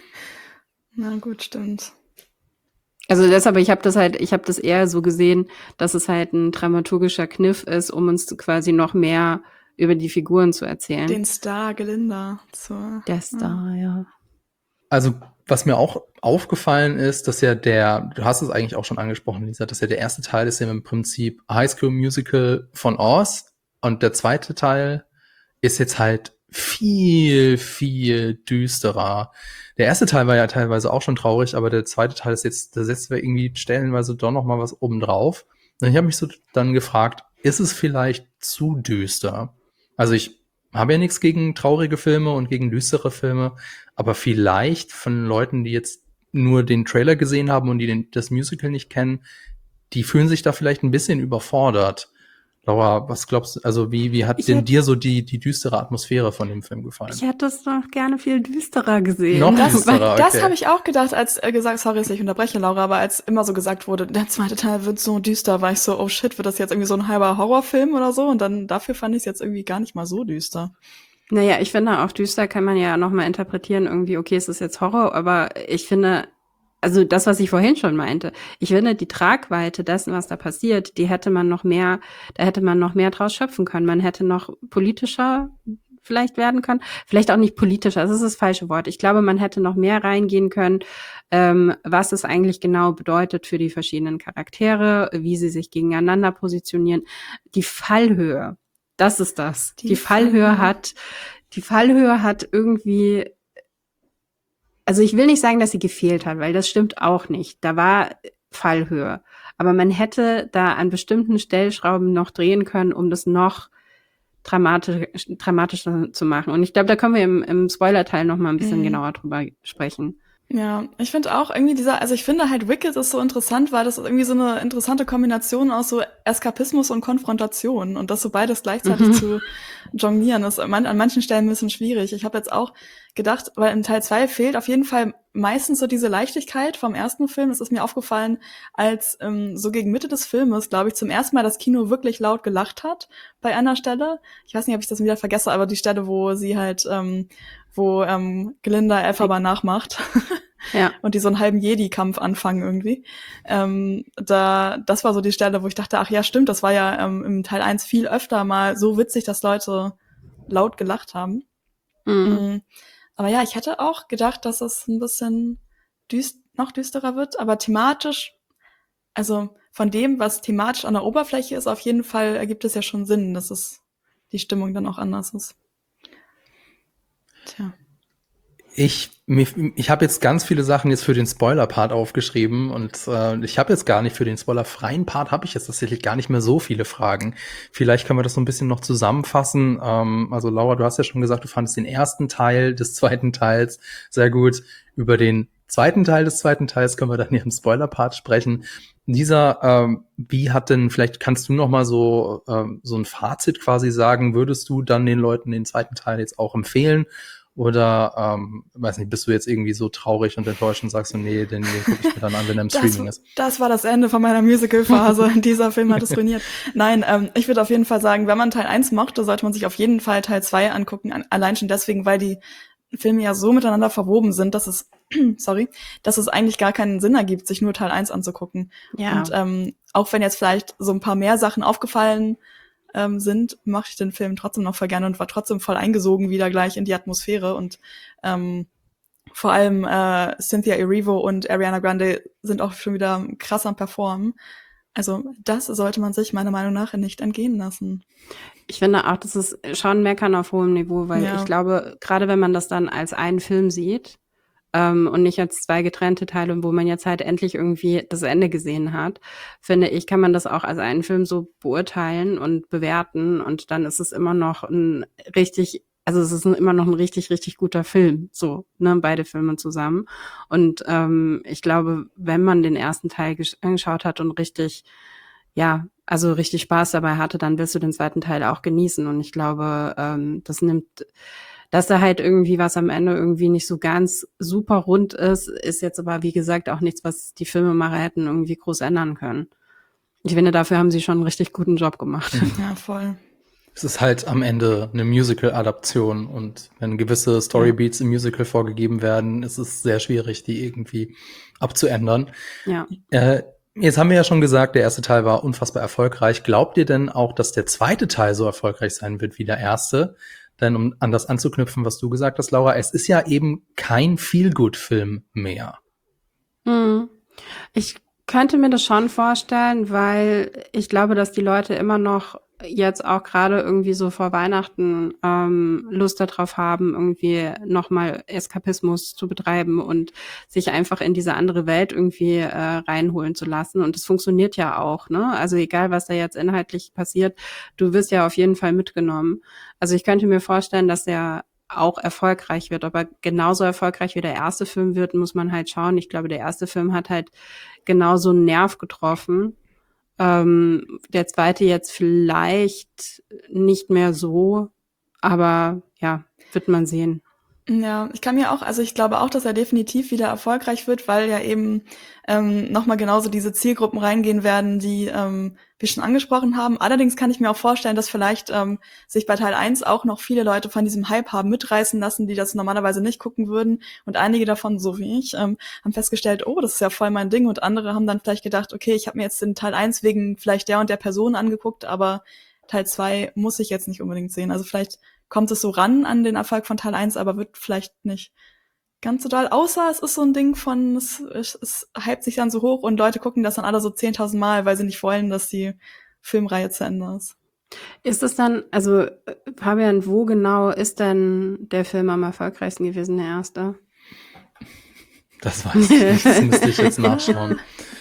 Na gut, stimmt. Also deshalb, ich habe das eher so gesehen, dass es halt ein dramaturgischer Kniff ist, um uns quasi noch mehr über die Figuren zu erzählen. Den Star Glinda. Der Star, ja. Also was mir auch aufgefallen ist, dass ja du hast es eigentlich auch schon angesprochen, Lisa, dass ja der erste Teil ist ja im Prinzip High School Musical von Oz und der zweite Teil ist jetzt halt viel, viel düsterer. Der erste Teil war ja teilweise auch schon traurig, aber der zweite Teil ist jetzt, da setzen wir irgendwie stellenweise doch noch mal was oben drauf. Und ich habe mich so dann gefragt, ist es vielleicht zu düster? Also ich habe ja nichts gegen traurige Filme und gegen düstere Filme, aber vielleicht von Leuten, die jetzt nur den Trailer gesehen haben und die das Musical nicht kennen, die fühlen sich da vielleicht ein bisschen überfordert. Laura, was glaubst du, also wie hat dir so die düstere Atmosphäre von dem Film gefallen? Ich hätte es doch gerne viel düsterer gesehen. Noch düsterer, okay. Das habe ich auch gedacht, als gesagt, sorry, dass ich unterbreche, Laura, aber als immer so gesagt wurde, der zweite Teil wird so düster, war ich so, oh shit, wird das jetzt irgendwie so ein halber Horrorfilm oder so? Und dann dafür fand ich es jetzt irgendwie gar nicht mal so düster. Naja, ich finde auch düster kann man ja nochmal interpretieren, irgendwie, okay, es ist jetzt Horror, aber ich finde, also das, was ich vorhin schon meinte, ich finde, die Tragweite dessen, was da passiert, da hätte man noch mehr draus schöpfen können. Man hätte noch politischer vielleicht werden können. Vielleicht auch nicht politischer, das ist das falsche Wort. Ich glaube, man hätte noch mehr reingehen können, was es eigentlich genau bedeutet für die verschiedenen Charaktere, wie sie sich gegeneinander positionieren. Die Fallhöhe, das ist das. Die Fallhöhe hat irgendwie, also ich will nicht sagen, dass sie gefehlt hat, weil das stimmt auch nicht. Da war Fallhöhe. Aber man hätte da an bestimmten Stellschrauben noch drehen können, um das noch dramatischer zu machen. Und ich glaube, da können wir im Spoiler-Teil noch mal ein bisschen genauer drüber sprechen. Ja, ich finde auch irgendwie also ich finde halt Wicked ist so interessant, weil das irgendwie so eine interessante Kombination aus so Eskapismus und Konfrontation und das so beides gleichzeitig zu jonglieren ist an manchen Stellen ein bisschen schwierig. Ich habe jetzt auch gedacht, weil im Teil 2 fehlt auf jeden Fall meistens so diese Leichtigkeit vom ersten Film. Das ist mir aufgefallen, als so gegen Mitte des Filmes, glaube ich, zum ersten Mal das Kino wirklich laut gelacht hat bei einer Stelle. Ich weiß nicht, ob ich das wieder vergesse, aber die Stelle, wo sie halt Glinda Elphaba nachmacht. Ja. Und die so einen halben Jedi-Kampf anfangen irgendwie. Das war so die Stelle, wo ich dachte, ach ja, stimmt, das war ja im Teil 1 viel öfter mal so witzig, dass Leute laut gelacht haben. Aber ja, ich hätte auch gedacht, dass es ein bisschen noch düsterer wird, aber thematisch, also von dem, was thematisch an der Oberfläche ist, auf jeden Fall ergibt es ja schon Sinn, dass es die Stimmung dann auch anders ist. Tja. Ich habe jetzt ganz viele Sachen jetzt für den Spoiler-Part aufgeschrieben und ich habe jetzt gar nicht für den spoilerfreien Part habe ich jetzt tatsächlich gar nicht mehr so viele Fragen. Vielleicht können wir das so ein bisschen noch zusammenfassen. Also Laura, du hast ja schon gesagt, du fandest den ersten Teil des zweiten Teils sehr gut. Über den zweiten Teil des zweiten Teils können wir dann hier im Spoiler-Part sprechen. Lisa, vielleicht kannst du noch mal so ein Fazit quasi sagen, würdest du dann den Leuten den zweiten Teil jetzt auch empfehlen? Oder, weiß nicht, bist du jetzt irgendwie so traurig und enttäuscht und sagst so, nee, den gucke ich mir dann an, wenn er im Streaming ist? Das war das Ende von meiner Musical-Phase. Dieser Film hat es ruiniert. Nein, ich würde auf jeden Fall sagen, wenn man Teil 1 mochte, sollte man sich auf jeden Fall Teil 2 angucken. Allein schon deswegen, weil die Filme ja so miteinander verwoben sind, dass es, dass es eigentlich gar keinen Sinn ergibt, sich nur Teil 1 anzugucken. Ja. Und auch wenn jetzt vielleicht so ein paar mehr Sachen aufgefallen sind, mache ich den Film trotzdem noch voll gerne und war trotzdem voll eingesogen wieder gleich in die Atmosphäre. Und vor allem Cynthia Erivo und Ariana Grande sind auch schon wieder krass am Performen. Also das sollte man sich meiner Meinung nach nicht entgehen lassen. Ich finde auch, das ist schon Meckern auf hohem Niveau, weil ich glaube, gerade wenn man das dann als einen Film sieht und nicht als zwei getrennte Teile, wo man jetzt halt endlich irgendwie das Ende gesehen hat, finde ich, kann man das auch als einen Film so beurteilen und bewerten und dann ist es immer noch es ist immer noch ein richtig, richtig guter Film, so, ne, beide Filme zusammen. Und ich glaube, wenn man den ersten Teil angeschaut hat und richtig Spaß dabei hatte, dann wirst du den zweiten Teil auch genießen. Und ich glaube, dass da halt irgendwie was am Ende irgendwie nicht so ganz super rund ist jetzt aber, wie gesagt, auch nichts, was die Filmemacher hätten irgendwie groß ändern können. Ich finde, dafür haben sie schon einen richtig guten Job gemacht. Ja, voll. Es ist halt am Ende eine Musical-Adaption und wenn gewisse Storybeats im Musical vorgegeben werden, ist es sehr schwierig, die irgendwie abzuändern. Ja. Jetzt haben wir ja schon gesagt, der erste Teil war unfassbar erfolgreich. Glaubt ihr denn auch, dass der zweite Teil so erfolgreich sein wird wie der erste? Denn um an das anzuknüpfen, was du gesagt hast, Laura, es ist ja eben kein Feel-Good-Film mehr. Ich könnte mir das schon vorstellen, weil ich glaube, dass die Leute immer noch jetzt auch gerade irgendwie so vor Weihnachten Lust darauf haben, irgendwie nochmal Eskapismus zu betreiben und sich einfach in diese andere Welt irgendwie reinholen zu lassen. Und das funktioniert ja auch, ne? Also egal, was da jetzt inhaltlich passiert, du wirst ja auf jeden Fall mitgenommen. Also ich könnte mir vorstellen, dass der auch erfolgreich wird, aber genauso erfolgreich wie der erste Film wird, muss man halt schauen. Ich glaube, der erste Film hat halt genauso einen Nerv getroffen. Der zweite jetzt vielleicht nicht mehr so, aber ja, wird man sehen. Ja, ich glaube auch, dass er definitiv wieder erfolgreich wird, weil ja eben nochmal genauso diese Zielgruppen reingehen werden, die wir schon angesprochen haben. Allerdings kann ich mir auch vorstellen, dass vielleicht sich bei Teil 1 auch noch viele Leute von diesem Hype haben mitreißen lassen, die das normalerweise nicht gucken würden. Und einige davon, so wie ich, haben festgestellt, oh, das ist ja voll mein Ding. Und andere haben dann vielleicht gedacht, okay, ich habe mir jetzt den Teil 1 wegen vielleicht der und der Person angeguckt, aber Teil 2 muss ich jetzt nicht unbedingt sehen. Also vielleicht kommt es so ran an den Erfolg von Teil 1, aber wird vielleicht nicht ganz so doll. Außer es ist so ein Ding von, es hypt sich dann so hoch und Leute gucken das dann alle so 10.000 Mal, weil sie nicht wollen, dass die Filmreihe zu Ende ist. Ist es dann, also Fabian, wo genau ist denn der Film am erfolgreichsten gewesen, der erste? Das weiß ich nicht, das müsste ich jetzt nachschauen.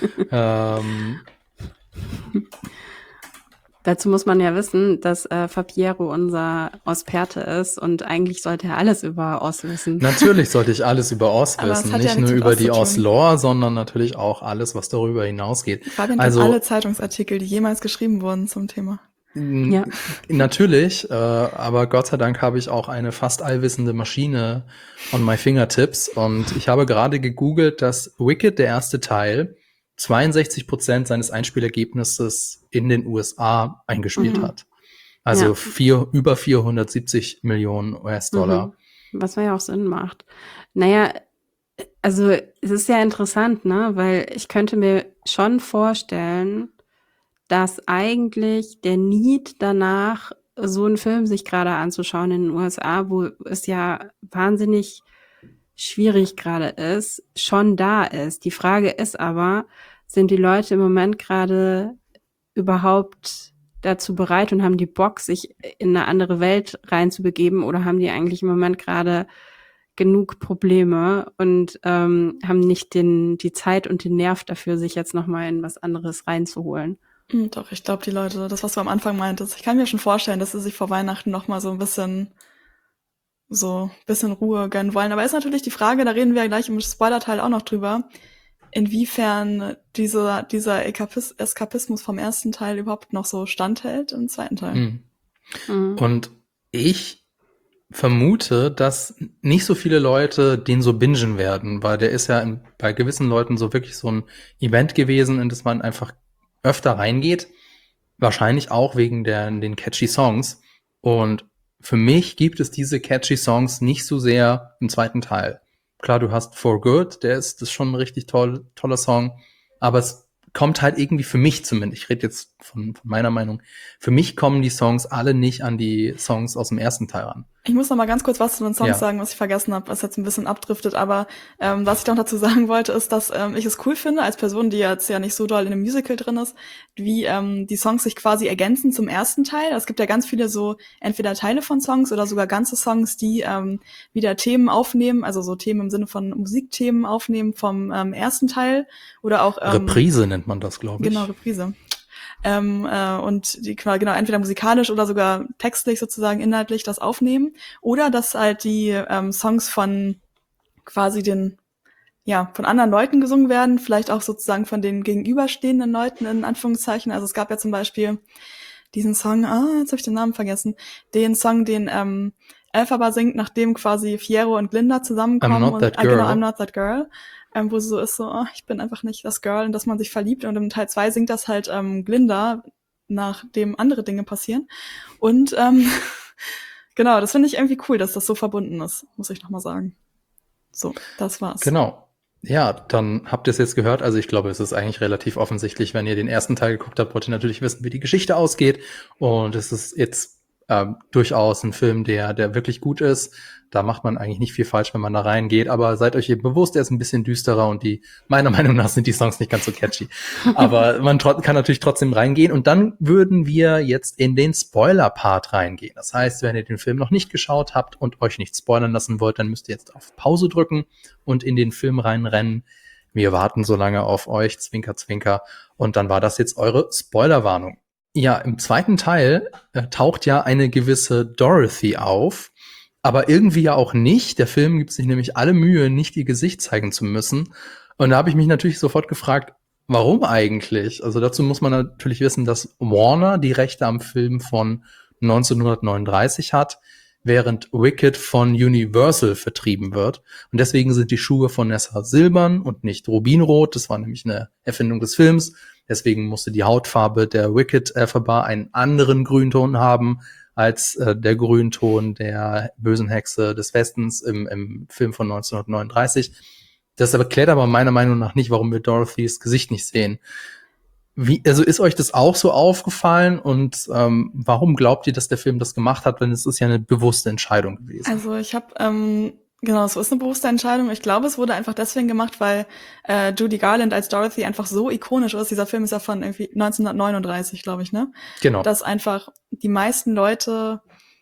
Dazu muss man ja wissen, dass Fabiero unser Osperte ist und eigentlich sollte er alles über Oz wissen. Natürlich sollte ich alles über Oz Aber es wissen, hat ja nicht nichts nur mit über Oz die zu tun. Oz-Lore, sondern natürlich auch alles, was darüber hinausgeht. Fabian Also kennt alle Zeitungsartikel, die jemals geschrieben wurden zum Thema. Ja. Natürlich, aber Gott sei Dank habe ich auch eine fast allwissende Maschine on my fingertips und ich habe gerade gegoogelt, dass Wicked, der erste Teil, 62% seines Einspielergebnisses in den USA eingespielt hat. Also über 470 Millionen US-Dollar. Was ja auch Sinn macht. Naja, also es ist ja interessant, ne, weil ich könnte mir schon vorstellen, dass eigentlich der Need danach, so einen Film sich gerade anzuschauen in den USA, wo es ja wahnsinnig schwierig gerade ist, schon da ist. Die Frage ist aber, sind die Leute im Moment gerade überhaupt dazu bereit und haben die Bock, sich in eine andere Welt reinzubegeben oder haben die eigentlich im Moment gerade genug Probleme und haben nicht die Zeit und den Nerv dafür, sich jetzt nochmal in was anderes reinzuholen? Doch, ich glaube, die Leute, das, was du am Anfang meintest, ich kann mir schon vorstellen, dass sie sich vor Weihnachten nochmal so ein bisschen Ruhe gönnen wollen. Aber ist natürlich die Frage, da reden wir ja gleich im Spoiler-Teil auch noch drüber, inwiefern dieser Eskapismus vom ersten Teil überhaupt noch so standhält im zweiten Teil. Und ich vermute, dass nicht so viele Leute den so bingen werden, weil der ist ja bei gewissen Leuten so wirklich so ein Event gewesen, in das man einfach öfter reingeht. Wahrscheinlich auch wegen den catchy Songs. Und für mich gibt es diese catchy Songs nicht so sehr im zweiten Teil. Klar, du hast For Good, das ist schon ein richtig toller Song, aber es kommt halt irgendwie für mich zumindest, ich rede jetzt von meiner Meinung, für mich kommen die Songs alle nicht an die Songs aus dem ersten Teil ran. Ich muss noch mal ganz kurz was zu den Songs Ja. sagen, was ich vergessen habe, was jetzt ein bisschen abdriftet. Aber was ich noch dazu sagen wollte, ist, dass ich es cool finde, als Person, die jetzt ja nicht so doll in einem Musical drin ist, wie die Songs sich quasi ergänzen zum ersten Teil. Es gibt ja ganz viele so entweder Teile von Songs oder sogar ganze Songs, die wieder Themen aufnehmen, also so Themen im Sinne von Musikthemen aufnehmen vom ersten Teil oder auch Reprise nennt man das, glaube ich. Genau, Reprise. Und die genau entweder musikalisch oder sogar textlich sozusagen inhaltlich das aufnehmen oder dass halt die Songs von quasi von anderen Leuten gesungen werden, vielleicht auch sozusagen von den gegenüberstehenden Leuten in Anführungszeichen. Also es gab ja zum Beispiel diesen Song, jetzt habe ich den Namen vergessen, den Song, den Elphaba singt, nachdem quasi Fiyero und Glinda zusammenkommen. I'm Not That Girl. Genau, I'm Not That Girl. Wo sie so ist, so, ich bin einfach nicht das Girl, in das man sich verliebt. Und im Teil 2 singt das halt Glinda, nachdem andere Dinge passieren. Und genau, das finde ich irgendwie cool, dass das so verbunden ist, muss ich nochmal sagen. So, das war's. Genau. Ja, dann habt ihr es jetzt gehört. Also ich glaube, es ist eigentlich relativ offensichtlich, wenn ihr den ersten Teil geguckt habt, wollt ihr natürlich wissen, wie die Geschichte ausgeht. Und es ist jetzt durchaus ein Film, der wirklich gut ist. Da macht man eigentlich nicht viel falsch, wenn man da reingeht. Aber seid euch eben bewusst, er ist ein bisschen düsterer und meiner Meinung nach sind die Songs nicht ganz so catchy. Aber man kann natürlich trotzdem reingehen. Und dann würden wir jetzt in den Spoiler-Part reingehen. Das heißt, wenn ihr den Film noch nicht geschaut habt und euch nicht spoilern lassen wollt, dann müsst ihr jetzt auf Pause drücken und in den Film reinrennen. Wir warten so lange auf euch, Zwinker, Zwinker. Und dann war das jetzt eure Spoilerwarnung. Ja, im zweiten Teil taucht ja eine gewisse Dorothy auf, aber irgendwie ja auch nicht. Der Film gibt sich nämlich alle Mühe, nicht ihr Gesicht zeigen zu müssen. Und da habe ich mich natürlich sofort gefragt, warum eigentlich? Also dazu muss man natürlich wissen, dass Warner die Rechte am Film von 1939 hat, während Wicked von Universal vertrieben wird. Und deswegen sind die Schuhe von Nessa silbern und nicht rubinrot. Das war nämlich eine Erfindung des Films. Deswegen musste die Hautfarbe der Wicked Elphaba einen anderen Grünton haben als der Grünton der bösen Hexe des Westens im Film von 1939. Das erklärt aber meiner Meinung nach nicht, warum wir Dorothys Gesicht nicht sehen. Also ist euch das auch so aufgefallen und warum glaubt ihr, dass der Film das gemacht hat, wenn es ist ja eine bewusste Entscheidung gewesen? Also ich habe genau, so ist eine bewusste Entscheidung. Ich glaube, es wurde einfach deswegen gemacht, weil Judy Garland als Dorothy einfach so ikonisch ist. Dieser Film ist ja von irgendwie 1939, glaube ich, ne? Genau. Dass einfach die meisten Leute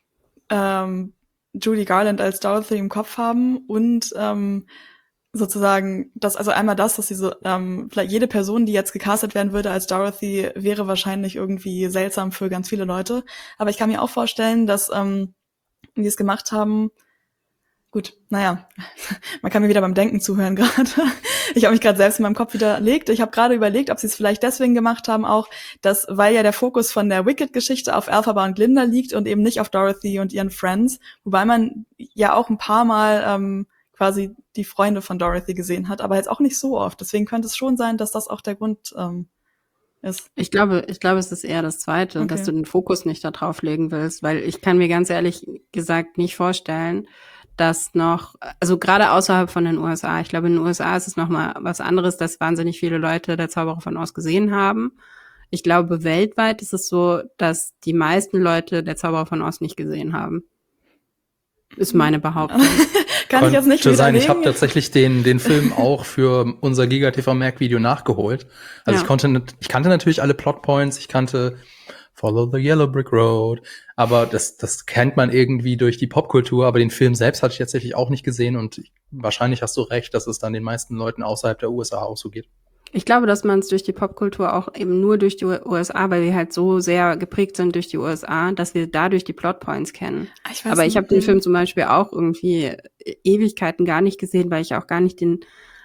Judy Garland als Dorothy im Kopf haben und sozusagen, dass sie so, vielleicht jede Person, die jetzt gecastet werden würde als Dorothy, wäre wahrscheinlich irgendwie seltsam für ganz viele Leute. Aber ich kann mir auch vorstellen, dass die es gemacht haben. Gut, naja, man kann mir wieder beim Denken zuhören gerade. Ich habe mich gerade selbst in meinem Kopf widerlegt. Ich habe gerade überlegt, ob sie es vielleicht deswegen gemacht haben auch, dass, weil ja der Fokus von der Wicked-Geschichte auf Elphaba und Glinda liegt und eben nicht auf Dorothy und ihren Friends, wobei man ja auch ein paar Mal quasi die Freunde von Dorothy gesehen hat, aber jetzt auch nicht so oft. Deswegen könnte es schon sein, dass das auch der Grund ist. Ich glaube, es ist eher das Zweite, Okay. dass du den Fokus nicht da drauf legen willst, weil ich kann mir ganz ehrlich gesagt nicht vorstellen, dass noch, also gerade außerhalb von den USA, ich glaube in den USA ist es nochmal was anderes, dass wahnsinnig viele Leute der Zauberer von Oz gesehen haben. Ich glaube weltweit ist es so, dass die meisten Leute der Zauberer von Oz nicht gesehen haben. Ist meine Behauptung. Kann ich jetzt nicht Könnte sein. widerlegen. Ich habe tatsächlich den Film auch für unser GigaTV-Merk-Video nachgeholt. Also Ja. ich kannte natürlich alle Plotpoints, ich kannte Follow the Yellow Brick Road, aber das kennt man irgendwie durch die Popkultur, aber den Film selbst hatte ich tatsächlich auch nicht gesehen und wahrscheinlich hast du recht, dass es dann den meisten Leuten außerhalb der USA auch so geht. Ich glaube, dass man es durch die Popkultur auch eben nur durch die USA, weil wir halt so sehr geprägt sind durch die USA, dass wir dadurch die Plotpoints kennen. Ich weiß Aber ich nicht. habe den Film zum Beispiel auch irgendwie Ewigkeiten gar nicht gesehen, weil ich auch gar nicht den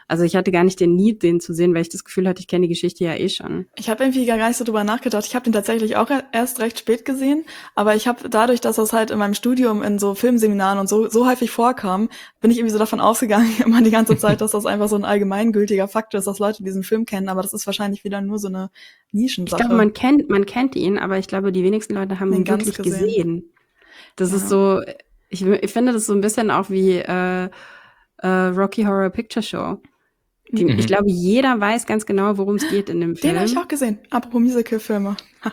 Also ich hatte gar nicht den Need, den zu sehen, weil ich das Gefühl hatte, ich kenne die Geschichte ja eh schon. Ich habe irgendwie gar nicht so drüber nachgedacht. Ich habe den tatsächlich auch erst recht spät gesehen, aber ich habe dadurch, dass das halt in meinem Studium in so Filmseminaren und so häufig vorkam, bin ich irgendwie so davon ausgegangen, immer die ganze Zeit, dass das einfach so ein allgemeingültiger Faktor ist, dass Leute diesen Film kennen, aber das ist wahrscheinlich wieder nur so eine Nischensache. Ich glaube, man kennt ihn, aber ich glaube, die wenigsten Leute haben ihn wirklich gesehen. Das ist so, ich finde das so ein bisschen auch wie Rocky Horror Picture Show. Ich glaube, jeder weiß ganz genau, worum es geht in dem Film. Den habe ich auch gesehen. Apropos Musical-Filme.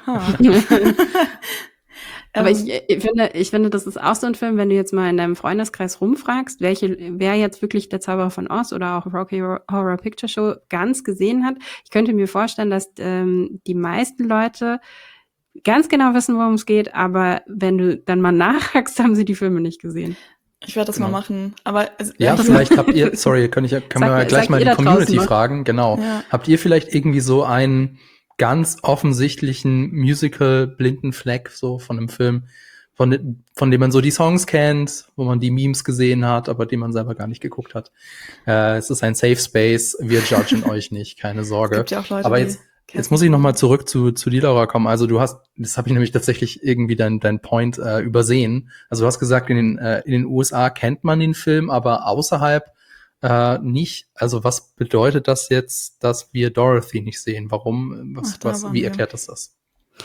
Aber ich finde, das ist auch so ein Film, wenn du jetzt mal in deinem Freundeskreis rumfragst, wer jetzt wirklich der Zauberer von Oz oder auch Rocky Horror Picture Show ganz gesehen hat. Ich könnte mir vorstellen, dass die meisten Leute ganz genau wissen, worum es geht, aber wenn du dann mal nachhakst, haben sie die Filme nicht gesehen. Ich werde das mal machen. Aber vielleicht habt ihr, sorry, kann man gleich mal die Community fragen. Genau. Ja. Habt ihr vielleicht irgendwie so einen ganz offensichtlichen Musical-blinden Fleck so von einem Film, von dem man so die Songs kennt, wo man die Memes gesehen hat, aber den man selber gar nicht geguckt hat? Es ist ein Safe Space. Wir judgen euch nicht, keine Sorge. Gibt ja auch Leute, aber jetzt muss ich noch mal zurück zu dir, Laura, kommen. Also das habe ich nämlich tatsächlich irgendwie dein Point übersehen. Also du hast gesagt, in den USA kennt man den Film, aber außerhalb nicht. Also was bedeutet das jetzt, dass wir Dorothy nicht sehen? Warum? Wie erklärt das?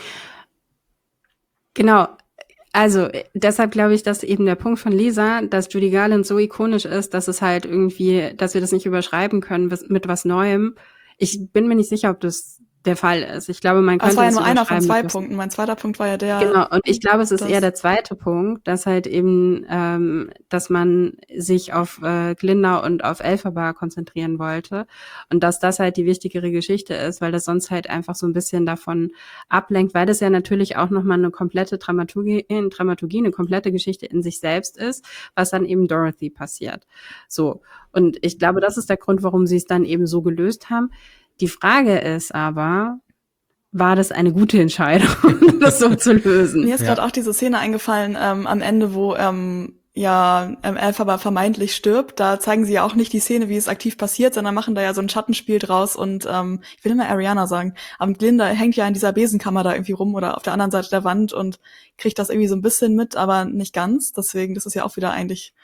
Genau. Also deshalb glaube ich, dass eben der Punkt von Lisa, dass Judy Garland so ikonisch ist, dass es halt irgendwie, dass wir das nicht überschreiben können mit was Neuem. Ich bin mir nicht sicher, ob das der Fall ist. Ich glaube, man könnte. Das war ja nur einer von 2 Punkten. Mein zweiter Punkt war ja der. Genau, und ich glaube, es ist eher der zweite Punkt, dass halt eben, dass man sich auf Glinda und auf Elphaba konzentrieren wollte und dass das halt die wichtigere Geschichte ist, weil das sonst halt einfach so ein bisschen davon ablenkt, weil das ja natürlich auch nochmal eine komplette Dramaturgie, eine komplette Geschichte in sich selbst ist, was dann eben Dorothy passiert. So. Und ich glaube, das ist der Grund, warum sie es dann eben so gelöst haben. Die Frage ist aber, war das eine gute Entscheidung, das so zu lösen? Mir ist gerade auch diese Szene eingefallen am Ende, wo Elphaba vermeintlich stirbt. Da zeigen sie ja auch nicht die Szene, wie es aktiv passiert, sondern machen da ja so ein Schattenspiel draus und ich will immer Ariana sagen, aber Glinda hängt ja in dieser Besenkammer da irgendwie rum oder auf der anderen Seite der Wand und kriegt das irgendwie so ein bisschen mit, aber nicht ganz. Deswegen, das ist ja auch wieder eigentlich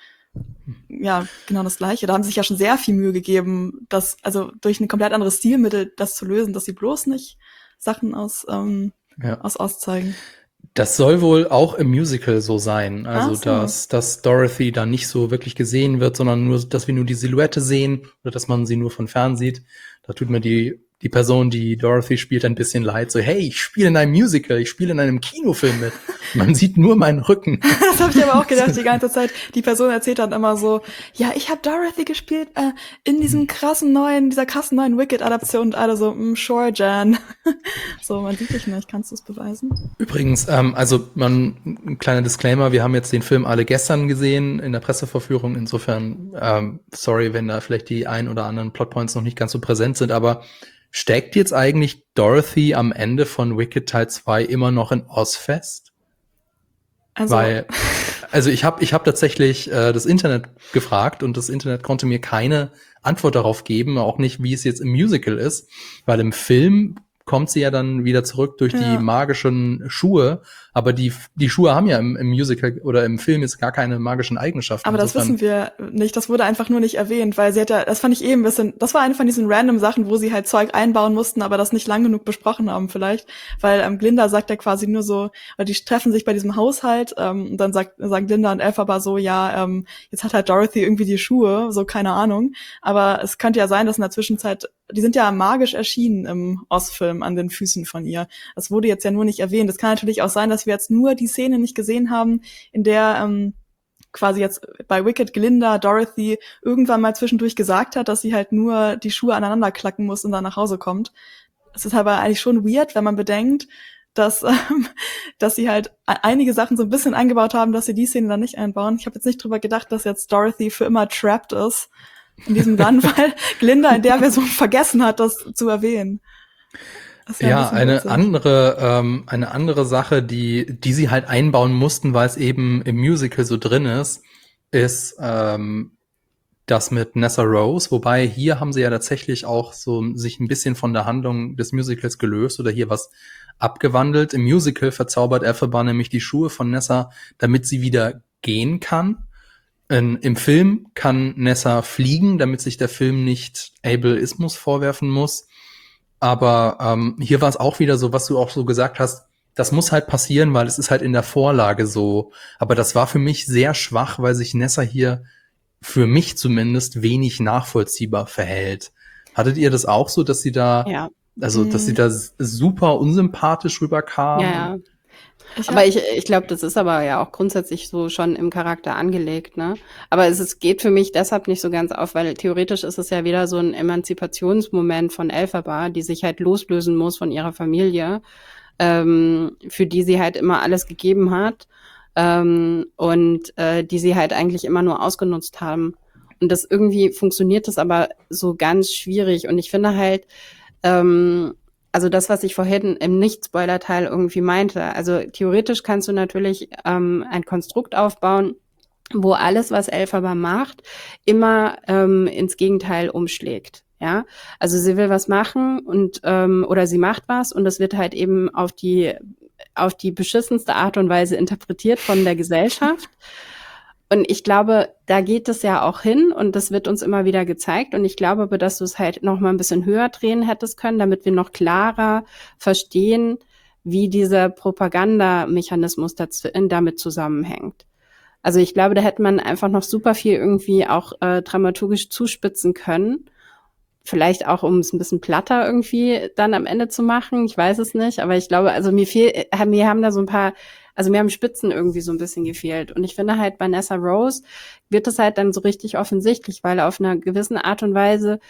genau das Gleiche. Da haben sie sich ja schon sehr viel Mühe gegeben, also durch ein komplett anderes Stilmittel das zu lösen, dass sie bloß nicht Sachen aus Oz zeigen. Das soll wohl auch im Musical so sein. Also, dass Dorothy da nicht so wirklich gesehen wird, sondern nur, dass wir nur die Silhouette sehen oder dass man sie nur von fern sieht. Da tut mir die Person, die Dorothy spielt, ein bisschen leid. So, hey, ich spiele in einem Musical, ich spiele in einem Kinofilm mit. Man sieht nur meinen Rücken. Das habe ich aber auch gedacht die ganze Zeit. Die Person erzählt dann immer so, ja, ich habe Dorothy gespielt in dieser krassen neuen Wicked-Adaption und alle so, sure, Jan. So, man sieht dich nicht. Kannst du es beweisen? Übrigens, ein kleiner Disclaimer, wir haben jetzt den Film alle gestern gesehen in der Pressevorführung. Insofern, sorry, wenn da vielleicht die ein oder anderen Plotpoints noch nicht ganz so präsent sind, aber steckt jetzt eigentlich Dorothy am Ende von Wicked Teil 2 immer noch in Oz fest? Also ich hab tatsächlich das Internet gefragt und das Internet konnte mir keine Antwort darauf geben, auch nicht, wie es jetzt im Musical ist, weil im Film kommt sie ja dann wieder zurück durch die magischen Schuhe, aber die Schuhe haben ja im Musical oder im Film jetzt gar keine magischen Eigenschaften. Aber das wissen wir nicht, das wurde einfach nur nicht erwähnt, weil sie hat ja, das fand ich ein bisschen, das war eine von diesen random Sachen, wo sie halt Zeug einbauen mussten, aber das nicht lang genug besprochen haben vielleicht, weil Glinda sagt ja quasi nur so, oder die treffen sich bei diesem Haushalt und dann sagen Glinda und Elphaba so, jetzt hat halt Dorothy irgendwie die Schuhe, so keine Ahnung, aber es könnte ja sein, dass in der Zwischenzeit, die sind ja magisch erschienen im Oz-Film an den Füßen von ihr. Das wurde jetzt ja nur nicht erwähnt. Es kann natürlich auch sein, dass wir jetzt nur die Szene nicht gesehen haben, in der quasi jetzt bei Wicked Glinda Dorothy irgendwann mal zwischendurch gesagt hat, dass sie halt nur die Schuhe aneinander klacken muss und dann nach Hause kommt. Es ist aber eigentlich schon weird, wenn man bedenkt, dass sie halt einige Sachen so ein bisschen eingebaut haben, dass sie die Szene dann nicht einbauen. Ich habe jetzt nicht drüber gedacht, dass jetzt Dorothy für immer trapped ist in diesem Land, weil Glinda in der Version vergessen hat, das zu erwähnen. Ja, eine andere Sache, die sie halt einbauen mussten, weil es eben im Musical so drin ist, das mit Nessa Rose, wobei hier haben sie ja tatsächlich auch so sich ein bisschen von der Handlung des Musicals gelöst oder hier was abgewandelt. Im Musical verzaubert Elphaba nämlich die Schuhe von Nessa, damit sie wieder gehen kann. Im Film kann Nessa fliegen, damit sich der Film nicht Ableismus vorwerfen muss. Aber hier war es auch wieder so, was du auch so gesagt hast, das muss halt passieren, weil es ist halt in der Vorlage so. Aber das war für mich sehr schwach, weil sich Nessa hier für mich zumindest wenig nachvollziehbar verhält. Hattet ihr das auch so, dass sie da, Ja. dass sie da super unsympathisch rüberkam? Ja. Aber ich glaube, das ist aber ja auch grundsätzlich so schon im Charakter angelegt, ne? Aber geht für mich deshalb nicht so ganz auf, weil theoretisch ist es ja wieder so ein Emanzipationsmoment von Elphaba, die sich halt loslösen muss von ihrer Familie, für die sie halt immer alles gegeben hat, und die sie halt eigentlich immer nur ausgenutzt haben. Und das irgendwie funktioniert das aber so ganz schwierig. Und ich finde halt, also das, was ich vorhin im Nicht-Spoiler-Teil irgendwie meinte, also theoretisch kannst du natürlich ein Konstrukt aufbauen, wo alles, was Elphaba macht, immer ins Gegenteil umschlägt. Ja, also sie will was machen und oder sie macht was und das wird halt eben auf die beschissenste Art und Weise interpretiert von der Gesellschaft. Und ich glaube, da geht es ja auch hin und das wird uns immer wieder gezeigt. Und ich glaube aber, dass du es halt noch mal ein bisschen höher drehen hättest können, damit wir noch klarer verstehen, wie dieser Propagandamechanismus damit zusammenhängt. Also ich glaube, da hätte man einfach noch super viel irgendwie auch dramaturgisch zuspitzen können. Vielleicht auch, um es ein bisschen platter irgendwie dann am Ende zu machen. Ich weiß es nicht. Aber ich glaube, also mir haben da so ein paar, also mir haben Spitzen irgendwie so ein bisschen gefehlt. Und ich finde halt bei Nessa Rose wird das halt dann so richtig offensichtlich, weil auf einer gewissen Art und Weise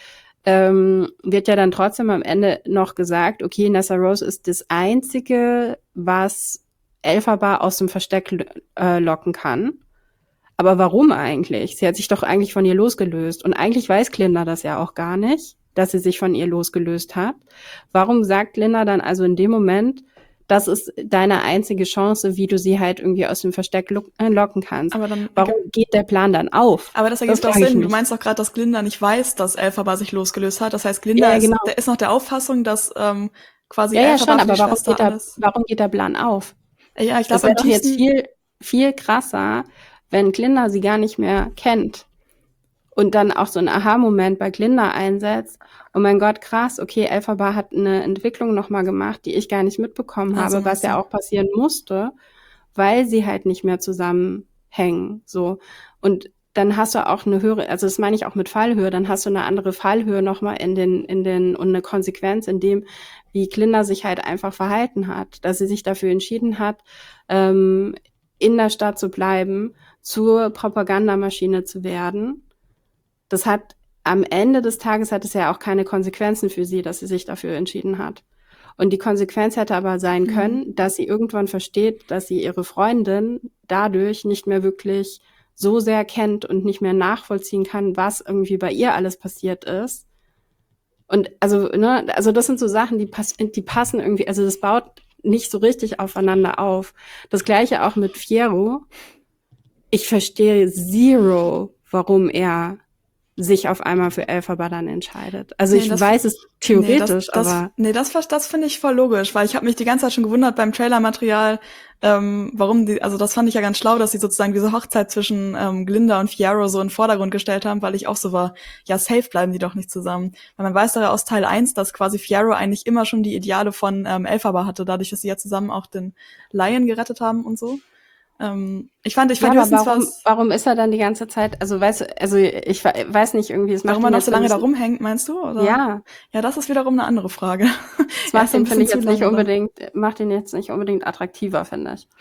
wird ja dann trotzdem am Ende noch gesagt, okay, Nessa Rose ist das Einzige, was Elphaba aus dem Versteck locken kann. Aber warum eigentlich? Sie hat sich doch eigentlich von ihr losgelöst. Und eigentlich weiß Glinda das ja auch gar nicht, dass sie sich von ihr losgelöst hat. Warum sagt Glinda dann also in dem Moment, das ist deine einzige Chance, wie du sie halt irgendwie aus dem Versteck locken kannst? Aber dann, warum geht der Plan dann auf? Aber das ergibt doch Sinn. Du meinst doch gerade, dass Glinda nicht weiß, dass Elphaba sich losgelöst hat. Das heißt, Glinda ist noch der Auffassung, dass quasi Elphaba schon, aber warum geht der Plan auf? Ja, ich glaube, das wäre doch jetzt viel, viel krasser, wenn Glinda sie gar nicht mehr kennt und dann auch so ein Aha-Moment bei Glinda einsetzt. Oh mein Gott, krass, okay, Elphaba hat eine Entwicklung nochmal gemacht, die ich gar nicht mitbekommen habe, was ja auch passieren musste, weil sie halt nicht mehr zusammenhängen, so. Und dann hast du auch eine höhere, also das meine ich auch mit Fallhöhe, dann hast du eine andere Fallhöhe nochmal und eine Konsequenz in dem, wie Glinda sich halt einfach verhalten hat, dass sie sich dafür entschieden hat, in der Stadt zu bleiben, zur Propagandamaschine zu werden. Das hat am Ende des Tages hat es ja auch keine Konsequenzen für sie, dass sie sich dafür entschieden hat. Und die Konsequenz hätte aber sein können, dass sie irgendwann versteht, dass sie ihre Freundin dadurch nicht mehr wirklich so sehr kennt und nicht mehr nachvollziehen kann, was irgendwie bei ihr alles passiert ist. Und also das sind so Sachen, die passen irgendwie, also das baut nicht so richtig aufeinander auf. Das Gleiche auch mit Fiyero. Ich verstehe zero, warum er sich auf einmal für Elphaba dann entscheidet. Also ich weiß es theoretisch, aber... Das finde ich voll logisch, weil ich habe mich die ganze Zeit schon gewundert beim Trailermaterial, warum also das fand ich ja ganz schlau, dass sie sozusagen diese Hochzeit zwischen Glinda und Fiyero so in den Vordergrund gestellt haben, weil ich auch so war, ja, safe bleiben die doch nicht zusammen. Weil man weiß ja aus Teil 1, dass quasi Fiyero eigentlich immer schon die Ideale von Elphaba hatte, dadurch, dass sie ja zusammen auch den Lion gerettet haben und so. Ich fand höchstens warum ist er dann die ganze Zeit, ich weiß nicht, irgendwie, es macht warum er noch so lange da rumhängt, meinst du? Oder? Ja. Ja, das ist wiederum eine andere Frage. Das macht ihn, finde ich, macht ihn jetzt nicht unbedingt attraktiver, finde ich.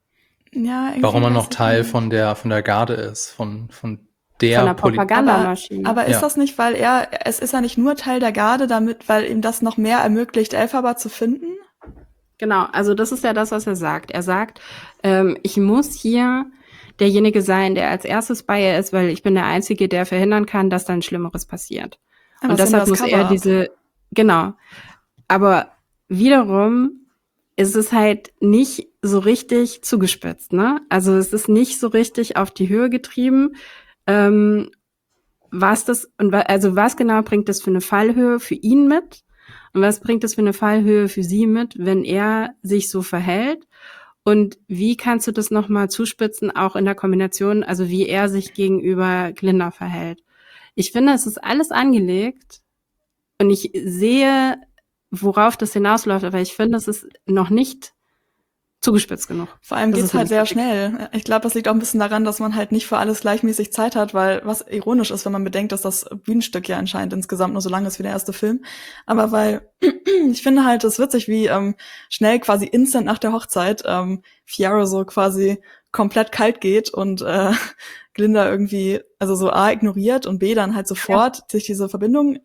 Ja, warum er noch Teil von der Garde ist, von der Propagandamaschine. Aber ist das nicht, weil es ist ja nicht nur Teil der Garde, weil ihm das noch mehr ermöglicht, Elphaba zu finden? Genau, also das ist ja das, was er sagt. Er sagt, ich muss hier derjenige sein, der als erstes bei ihr ist, weil ich bin der Einzige, der verhindern kann, dass dann Schlimmeres passiert. Aber und deshalb muss er genau. Aber wiederum ist es halt nicht so richtig zugespitzt, ne? Also es ist nicht so richtig auf die Höhe getrieben. was genau bringt das für eine Fallhöhe für ihn mit? Und was bringt das für eine Fallhöhe für sie mit, wenn er sich so verhält? Und wie kannst du das nochmal zuspitzen, auch in der Kombination, also wie er sich gegenüber Glinda verhält? Ich finde, es ist alles angelegt und ich sehe, worauf das hinausläuft, aber ich finde, es ist noch nicht zugespitzt genug. Vor allem Das geht's ist halt nämlich sehr schnell. Ich glaube, das liegt auch ein bisschen daran, dass man halt nicht für alles gleichmäßig Zeit hat, weil was ironisch ist, wenn man bedenkt, dass das Bühnenstück ja anscheinend insgesamt nur so lang ist wie der erste Film. Aber weil ich finde halt, es witzig, wie schnell quasi instant nach der Hochzeit Fiyero so quasi komplett kalt geht und Glinda irgendwie also so A ignoriert und B dann halt sofort sich diese Verbindung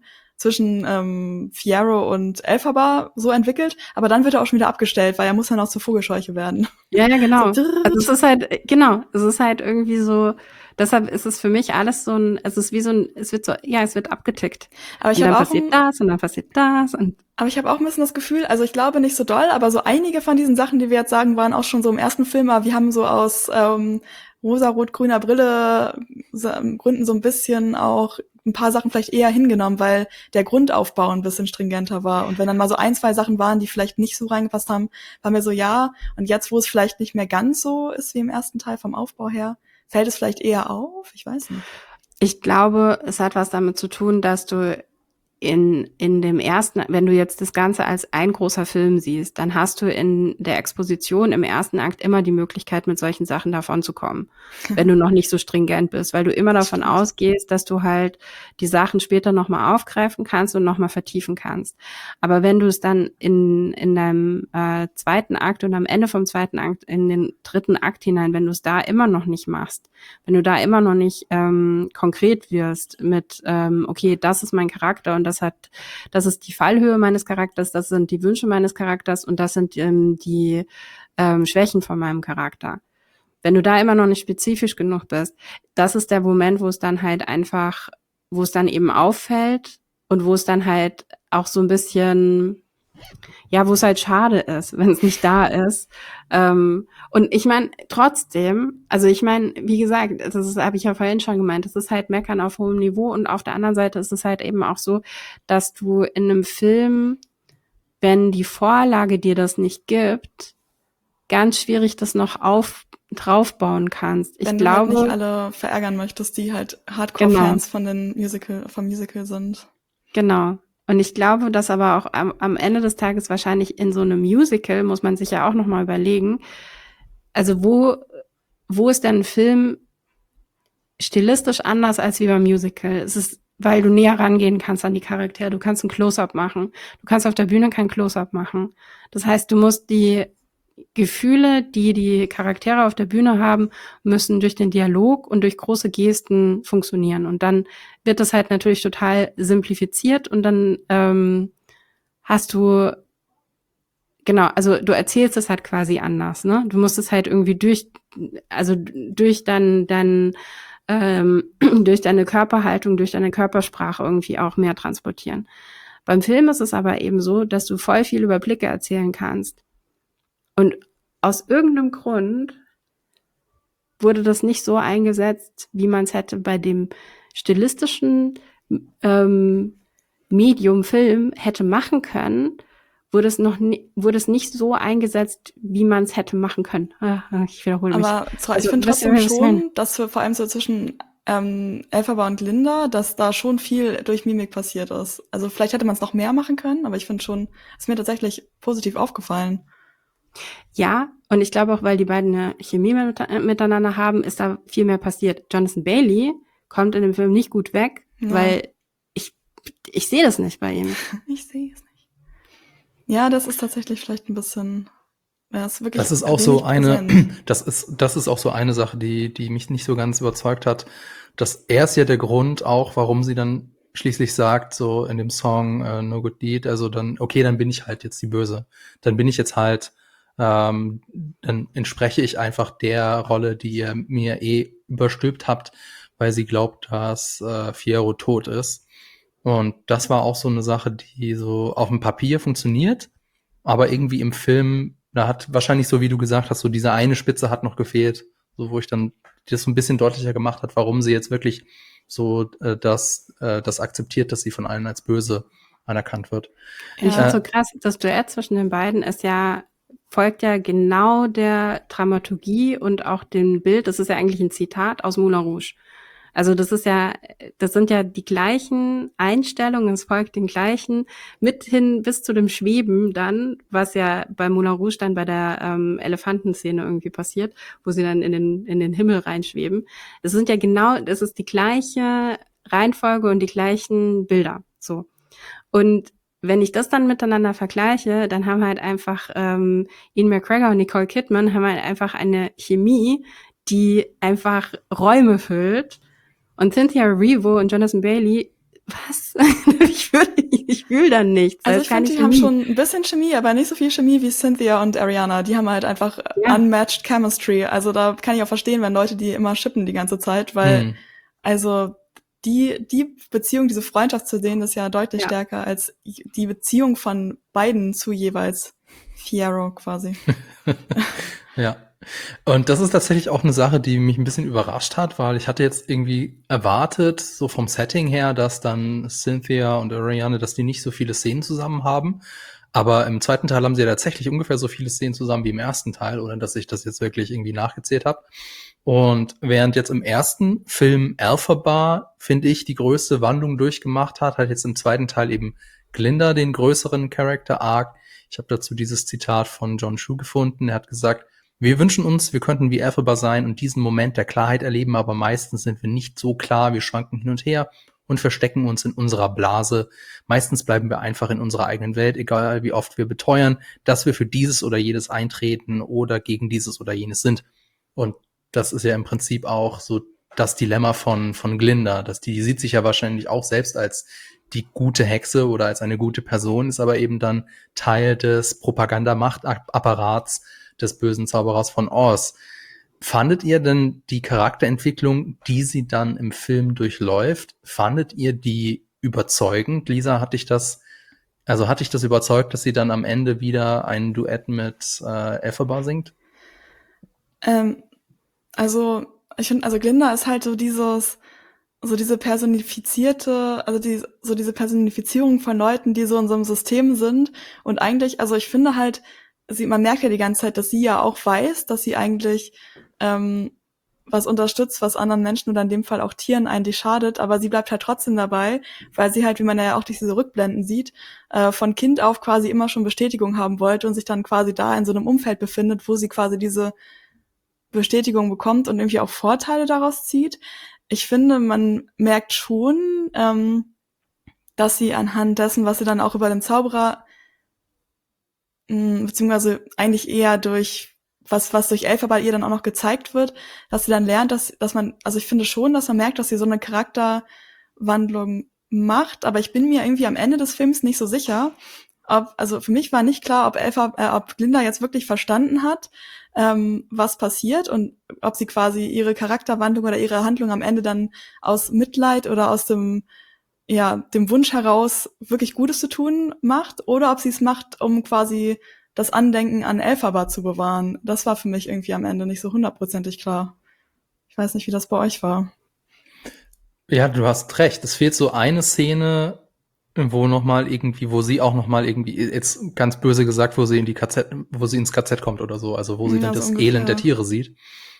zwischen Fiyero und Elphaba so entwickelt, aber dann wird er auch schon wieder abgestellt, weil er muss ja noch zur Vogelscheuche werden. Ja, genau. So, Also es ist halt irgendwie so, deshalb ist es für mich alles so es ist wie so es wird abgetickt. aber Und ich dann habe auch passiert das und dann passiert das und aber ich habe auch ein bisschen das Gefühl, also ich glaube nicht so doll, aber so einige von diesen Sachen, die wir jetzt sagen, waren auch schon so im ersten Film, aber wir haben so aus rosa-rot-grüner Brille Gründen so ein bisschen auch ein paar Sachen vielleicht eher hingenommen, weil der Grundaufbau ein bisschen stringenter war. Und wenn dann mal so ein, zwei Sachen waren, die vielleicht nicht so reingepasst haben, waren wir so, ja. Und jetzt, wo es vielleicht nicht mehr ganz so ist wie im ersten Teil vom Aufbau her, fällt es vielleicht eher auf? Ich weiß nicht. ich glaube, es hat was damit zu tun, dass du in dem ersten, wenn du jetzt das Ganze als ein großer Film siehst, dann hast du in der Exposition im ersten Akt immer die Möglichkeit, mit solchen Sachen davon zu kommen, wenn du noch nicht so stringent bist, weil du immer davon ausgehst, dass du halt die Sachen später nochmal aufgreifen kannst und nochmal vertiefen kannst. Aber wenn du es dann in deinem zweiten Akt und am Ende vom zweiten Akt in den dritten Akt hinein, wenn du es da immer noch nicht machst, wenn du da immer noch nicht konkret wirst mit, okay, das ist mein Charakter und das ist die Fallhöhe meines Charakters, das sind die Wünsche meines Charakters und das sind die Schwächen von meinem Charakter. Wenn du da immer noch nicht spezifisch genug bist, das ist der Moment, wo es dann eben auffällt und wo es dann halt auch so ein bisschen, ja, wo es halt schade ist, wenn es nicht da ist. Und ich meine, trotzdem, also ich meine, wie gesagt, das habe ich ja vorhin schon gemeint, das ist halt Meckern auf hohem Niveau und auf der anderen Seite ist es halt eben auch so, dass du in einem Film, wenn die Vorlage dir das nicht gibt, ganz schwierig das noch draufbauen kannst. Ich Wenn glaube, du halt nicht alle verärgern möchtest, die halt Hardcore-Fans vom Musical sind. Genau. Und ich glaube, dass aber auch am Ende des Tages wahrscheinlich in so einem Musical muss man sich ja auch nochmal überlegen, also wo ist denn ein Film stilistisch anders als wie beim Musical? Es ist, weil du näher rangehen kannst an die Charaktere. Du kannst ein Close-Up machen. Du kannst auf der Bühne kein Close-Up machen. Das heißt, du musst die Gefühle, die die Charaktere auf der Bühne haben, müssen durch den Dialog und durch große Gesten funktionieren. Und dann wird das halt natürlich total simplifiziert und dann hast du, genau, also du erzählst es halt quasi anders, ne? Du musst es halt irgendwie durch durch deine Körperhaltung, durch deine Körpersprache irgendwie auch mehr transportieren. Beim Film ist es aber eben so, dass du voll viel über Blicke erzählen kannst. Und aus irgendeinem Grund wurde das nicht so eingesetzt, wie man es hätte bei dem stilistischen Medium Film hätte machen können, wurde es nicht so eingesetzt, wie man es hätte machen können. Ich wiederhole mich. Aber ich finde trotzdem schon, dass vor allem so zwischen Elphaba und Glinda, dass da schon viel durch Mimik passiert ist. Also vielleicht hätte man es noch mehr machen können, aber ich finde schon, ist mir tatsächlich positiv aufgefallen. Ja, und ich glaube auch, weil die beiden eine Chemie miteinander haben, ist da viel mehr passiert. Jonathan Bailey kommt in dem Film nicht gut weg, weil ich sehe das nicht bei ihm. Ich sehe es nicht. Ja, das ist tatsächlich vielleicht ein bisschen. Ja, ist wirklich. Das ist auch so eine. Das ist auch so eine Sache, die mich nicht so ganz überzeugt hat. Er ist ja der Grund auch, warum sie dann schließlich sagt, so in dem Song No Good Deed, also dann, okay, dann bin ich halt jetzt die Böse. Dann bin ich jetzt halt, dann entspreche ich einfach der Rolle, die ihr mir überstülpt habt, weil sie glaubt, dass Fiyero tot ist. Und das war auch so eine Sache, die so auf dem Papier funktioniert, aber irgendwie im Film, da hat wahrscheinlich so, wie du gesagt hast, so diese eine Spitze hat noch gefehlt, so wo ich dann das so ein bisschen deutlicher gemacht hat, warum sie jetzt wirklich so dass das akzeptiert, dass sie von allen als böse anerkannt wird. Und ich finde so krass, das Duett zwischen den beiden folgt ja genau der Dramaturgie und auch dem Bild. Das ist ja eigentlich ein Zitat aus Moulin Rouge. Also das sind ja die gleichen Einstellungen, es folgt den gleichen, mithin bis zu dem Schweben dann, was ja bei Moulin Rouge dann bei der Elefantenszene irgendwie passiert, wo sie dann in den Himmel reinschweben. Das ist die gleiche Reihenfolge und die gleichen Bilder. So. Und wenn ich das dann miteinander vergleiche, dann haben halt einfach Ian McGregor und Nicole Kidman haben halt einfach eine Chemie, die einfach Räume füllt. Und Cynthia Erivo und Jonathan Bailey, was? ich fühl da nichts. Also ich finde, die haben schon ein bisschen Chemie, aber nicht so viel Chemie wie Cynthia und Ariana. Die haben halt einfach unmatched Chemistry. Also da kann ich auch verstehen, wenn Leute die immer shippen die ganze Zeit, weil also die Beziehung, diese Freundschaft zu sehen, ist ja deutlich stärker als die Beziehung von beiden zu jeweils Fiyero quasi. Ja. Und das ist tatsächlich auch eine Sache, die mich ein bisschen überrascht hat, weil ich hatte jetzt irgendwie erwartet, so vom Setting her, dass dann Cynthia und Ariana, dass die nicht so viele Szenen zusammen haben. Aber im zweiten Teil haben sie ja tatsächlich ungefähr so viele Szenen zusammen wie im ersten Teil, ohne dass ich das jetzt wirklich irgendwie nachgezählt habe. Und während jetzt im ersten Film Elphaba, finde ich, die größte Wandlung durchgemacht hat jetzt im zweiten Teil eben Glinda den größeren Character Arc. Ich habe dazu dieses Zitat von John Chu gefunden. Er hat gesagt, wir wünschen uns, wir könnten wie Elphaba sein und diesen Moment der Klarheit erleben, aber meistens sind wir nicht so klar, wir schwanken hin und her und verstecken uns in unserer Blase. Meistens bleiben wir einfach in unserer eigenen Welt, egal wie oft wir beteuern, dass wir für dieses oder jenes eintreten oder gegen dieses oder jenes sind. Und das ist ja im Prinzip auch so das Dilemma von Glinda, dass die sieht sich ja wahrscheinlich auch selbst als die gute Hexe oder als eine gute Person, ist aber eben dann Teil des Propagandamachtapparats des bösen Zauberers von Oz. Fandet ihr denn die Charakterentwicklung, die sie dann im Film durchläuft, fandet ihr die überzeugend? Lisa, hat dich das überzeugt, dass sie dann am Ende wieder ein Duett mit Elphaba singt? Also ich finde, also Glinda ist halt so diese personifizierte, diese Personifizierung von Leuten, die so in so einem System sind. Und eigentlich, also ich finde halt, man merkt ja die ganze Zeit, dass sie ja auch weiß, dass sie eigentlich was unterstützt, was anderen Menschen oder in dem Fall auch Tieren eigentlich schadet, aber sie bleibt halt trotzdem dabei, weil sie halt, wie man ja auch durch diese Rückblenden sieht, von Kind auf quasi immer schon Bestätigung haben wollte und sich dann quasi da in so einem Umfeld befindet, wo sie quasi diese Bestätigung bekommt und irgendwie auch Vorteile daraus zieht. Ich finde, man merkt schon, dass sie anhand dessen, was sie dann auch über den Zauberer beziehungsweise eigentlich eher durch was durch Elphaba ihr dann auch noch gezeigt wird, dass sie dann lernt, dass man, also ich finde schon, dass man merkt, dass sie so eine Charakterwandlung macht, aber ich bin mir irgendwie am Ende des Films nicht so sicher, also für mich war nicht klar, ob Glinda jetzt wirklich verstanden hat, was passiert und ob sie quasi ihre Charakterwandlung oder ihre Handlung am Ende dann aus Mitleid oder aus dem Wunsch heraus wirklich Gutes zu tun macht oder ob sie es macht, um quasi das Andenken an Elphaba zu bewahren. Das war für mich irgendwie am Ende nicht so 100%ig klar. Ich weiß nicht, wie das bei euch war. Ja, du hast recht. Es fehlt so eine Szene, wo sie auch nochmal irgendwie, jetzt ganz böse gesagt, wo sie ins KZ kommt oder so, also wo sie dann das Elend der Tiere sieht.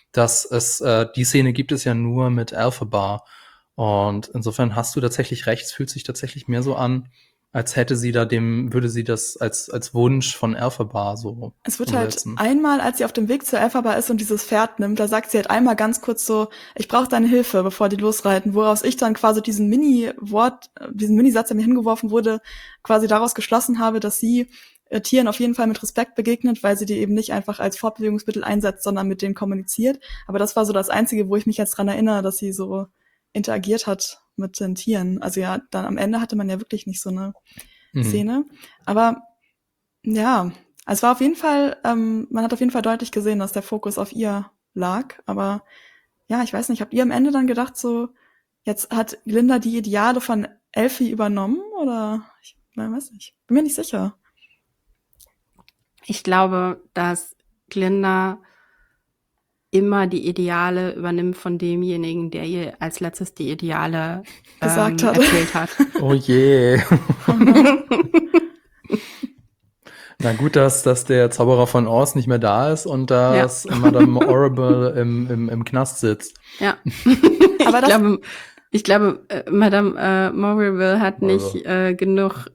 Die Szene gibt es ja nur mit Elphaba. Und insofern hast du tatsächlich recht, es fühlt sich tatsächlich mehr so an, als würde sie das als Wunsch von Elphaba so Es wird umsetzen. halt einmal, als sie auf dem Weg zu Elphaba ist und dieses Pferd nimmt, da sagt sie halt einmal ganz kurz so, ich brauche deine Hilfe, bevor die losreiten, woraus ich dann quasi diesen Minisatz, der mir hingeworfen wurde, quasi daraus geschlossen habe, dass sie Tieren auf jeden Fall mit Respekt begegnet, weil sie die eben nicht einfach als Fortbewegungsmittel einsetzt, sondern mit denen kommuniziert. Aber das war so das Einzige, wo ich mich jetzt dran erinnere, dass sie so interagiert hat mit den Tieren. Also ja, dann am Ende hatte man ja wirklich nicht so eine Szene. Aber ja, es war auf jeden Fall, man hat auf jeden Fall deutlich gesehen, dass der Fokus auf ihr lag. Aber ja, ich weiß nicht, habt ihr am Ende dann gedacht, so, jetzt hat Glinda die Ideale von Elfie übernommen? Oder ich weiß nicht, bin mir nicht sicher. Ich glaube, dass Glinda immer die Ideale übernimmt von demjenigen, der ihr als letztes die Ideale Gesagt hat. erzählt hat. Oh je. Na gut, dass der Zauberer von Oz nicht mehr da ist und dass Madame Orrible im Knast sitzt. Ja. Aber ich glaube, Madame Morrible hat nicht genug,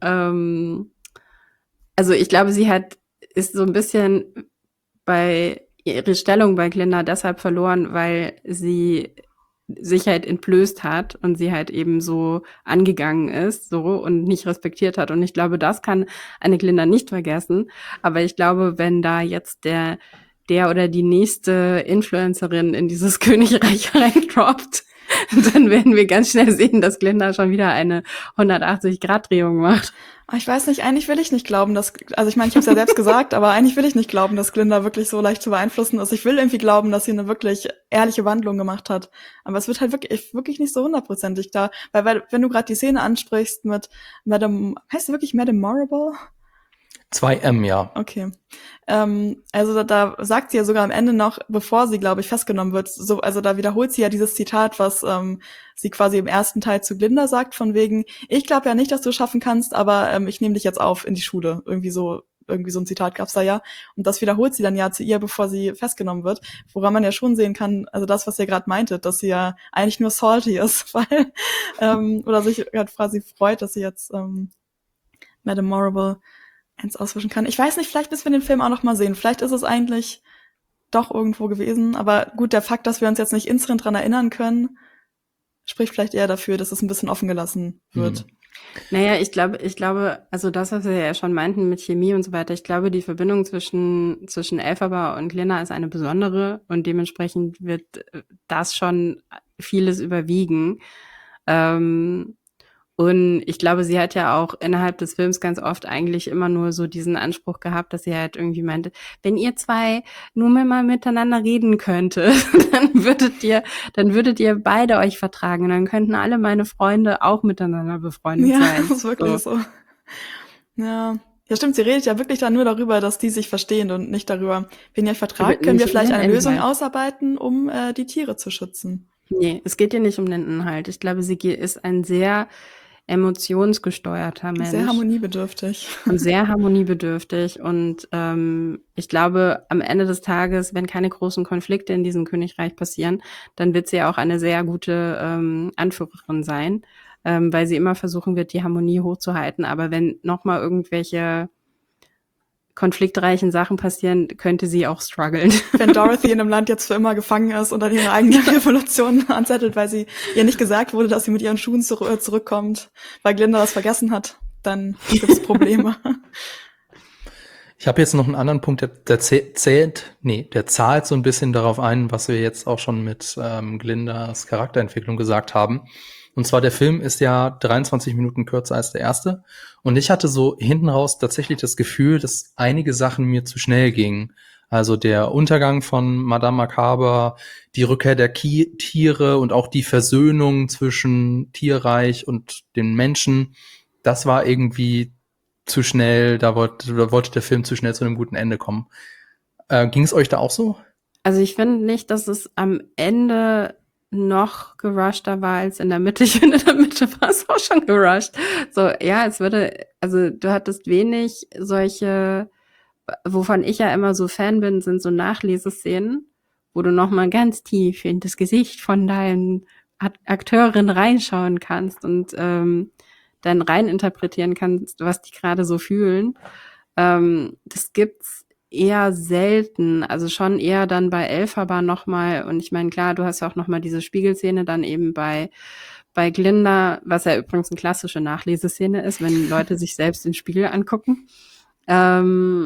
also ich glaube, ist so ein bisschen ihre Stellung bei Glinda deshalb verloren, weil sie sich halt entblößt hat und sie halt eben so angegangen ist, so, und nicht respektiert hat. Und ich glaube, das kann eine Glinda nicht vergessen. Aber ich glaube, wenn da jetzt der oder die nächste Influencerin in dieses Königreich reindroppt, dann werden wir ganz schnell sehen, dass Glinda schon wieder eine 180-Grad-Drehung macht. ich weiß nicht, eigentlich will ich nicht glauben, also ich meine, ich habe es ja selbst gesagt, aber eigentlich will ich nicht glauben, dass Glinda wirklich so leicht zu beeinflussen ist. Ich will irgendwie glauben, dass sie eine wirklich ehrliche Wandlung gemacht hat. Aber es wird halt wirklich nicht so 100%ig da. Weil wenn du gerade die Szene ansprichst mit heißt sie wirklich Madame Morrible? 2M, ja. Okay. Also da sagt sie ja sogar am Ende noch, bevor sie, glaube ich, festgenommen wird, so, also da wiederholt sie ja dieses Zitat, was sie quasi im ersten Teil zu Glinda sagt, von wegen, ich glaube ja nicht, dass du es schaffen kannst, aber ich nehme dich jetzt auf in die Schule. Irgendwie so ein Zitat gab's da ja. Und das wiederholt sie dann ja zu ihr, bevor sie festgenommen wird, woran man ja schon sehen kann, also das, was ihr gerade meintet, dass sie ja eigentlich nur salty ist, weil, oder sich gerade quasi freut, dass sie jetzt Madame Morrible eins auswischen kann. Ich weiß nicht, vielleicht müssen wir den Film auch noch mal sehen. Vielleicht ist es eigentlich doch irgendwo gewesen. Aber gut, der Fakt, dass wir uns jetzt nicht instant dran erinnern können, spricht vielleicht eher dafür, dass es ein bisschen offen gelassen wird. Naja, ich glaube, also das, was wir ja schon meinten mit Chemie und so weiter, ich glaube, die Verbindung zwischen Elphaba und Glinda ist eine besondere und dementsprechend wird das schon vieles überwiegen. Und ich glaube, sie hat ja auch innerhalb des Films ganz oft eigentlich immer nur so diesen Anspruch gehabt, dass sie halt irgendwie meinte, wenn ihr zwei nur mal miteinander reden könntet, dann würdet ihr beide euch vertragen. Und dann könnten alle meine Freunde auch miteinander befreundet sein. Ja, das ist wirklich so. Ja, stimmt, sie redet ja wirklich dann nur darüber, dass die sich verstehen und nicht darüber, wenn ihr euch vertragt, können wir vielleicht eine Lösung ausarbeiten, um die Tiere zu schützen. Nee, es geht ihr nicht um den Inhalt. Ich glaube, sie ist ein sehr emotionsgesteuerter Mensch. Sehr harmoniebedürftig. Und sehr harmoniebedürftig. Und ich glaube, am Ende des Tages, wenn keine großen Konflikte in diesem Königreich passieren, dann wird sie auch eine sehr gute Anführerin sein, weil sie immer versuchen wird, die Harmonie hochzuhalten. Aber wenn nochmal irgendwelche konfliktreichen Sachen passieren, könnte sie auch strugglen. Wenn Dorothy in einem Land jetzt für immer gefangen ist und dann ihre eigene Revolution anzettelt, weil sie ihr nicht gesagt wurde, dass sie mit ihren Schuhen zurückkommt, weil Glinda das vergessen hat, dann gibt's Probleme. Ich habe jetzt noch einen anderen Punkt, der zahlt so ein bisschen darauf ein, was wir jetzt auch schon mit Glindas Charakterentwicklung gesagt haben. Und zwar, der Film ist ja 23 Minuten kürzer als der erste. Und ich hatte so hinten raus tatsächlich das Gefühl, dass einige Sachen mir zu schnell gingen. Also der Untergang von Madame Macabre, die Rückkehr der Tiere und auch die Versöhnung zwischen Tierreich und den Menschen, das war irgendwie zu schnell. Da wollte der Film zu schnell zu einem guten Ende kommen. Ging es euch da auch so? Also ich finde nicht, dass es am Ende noch gerushter war als in der Mitte. Ich finde, in der Mitte war es auch schon gerusht. So, ja, du hattest wenig solche, wovon ich ja immer so Fan bin, sind so Nachleseszenen, wo du nochmal ganz tief in das Gesicht von deinen Akteurin reinschauen kannst und dann reininterpretieren kannst, was die gerade so fühlen. Das gibt's eher selten, also schon eher dann bei Elphaba nochmal. Und ich meine, klar, du hast ja auch nochmal diese Spiegelszene dann eben bei Glinda, was ja übrigens eine klassische Nachleseszene ist, wenn Leute sich selbst den Spiegel angucken. Ja,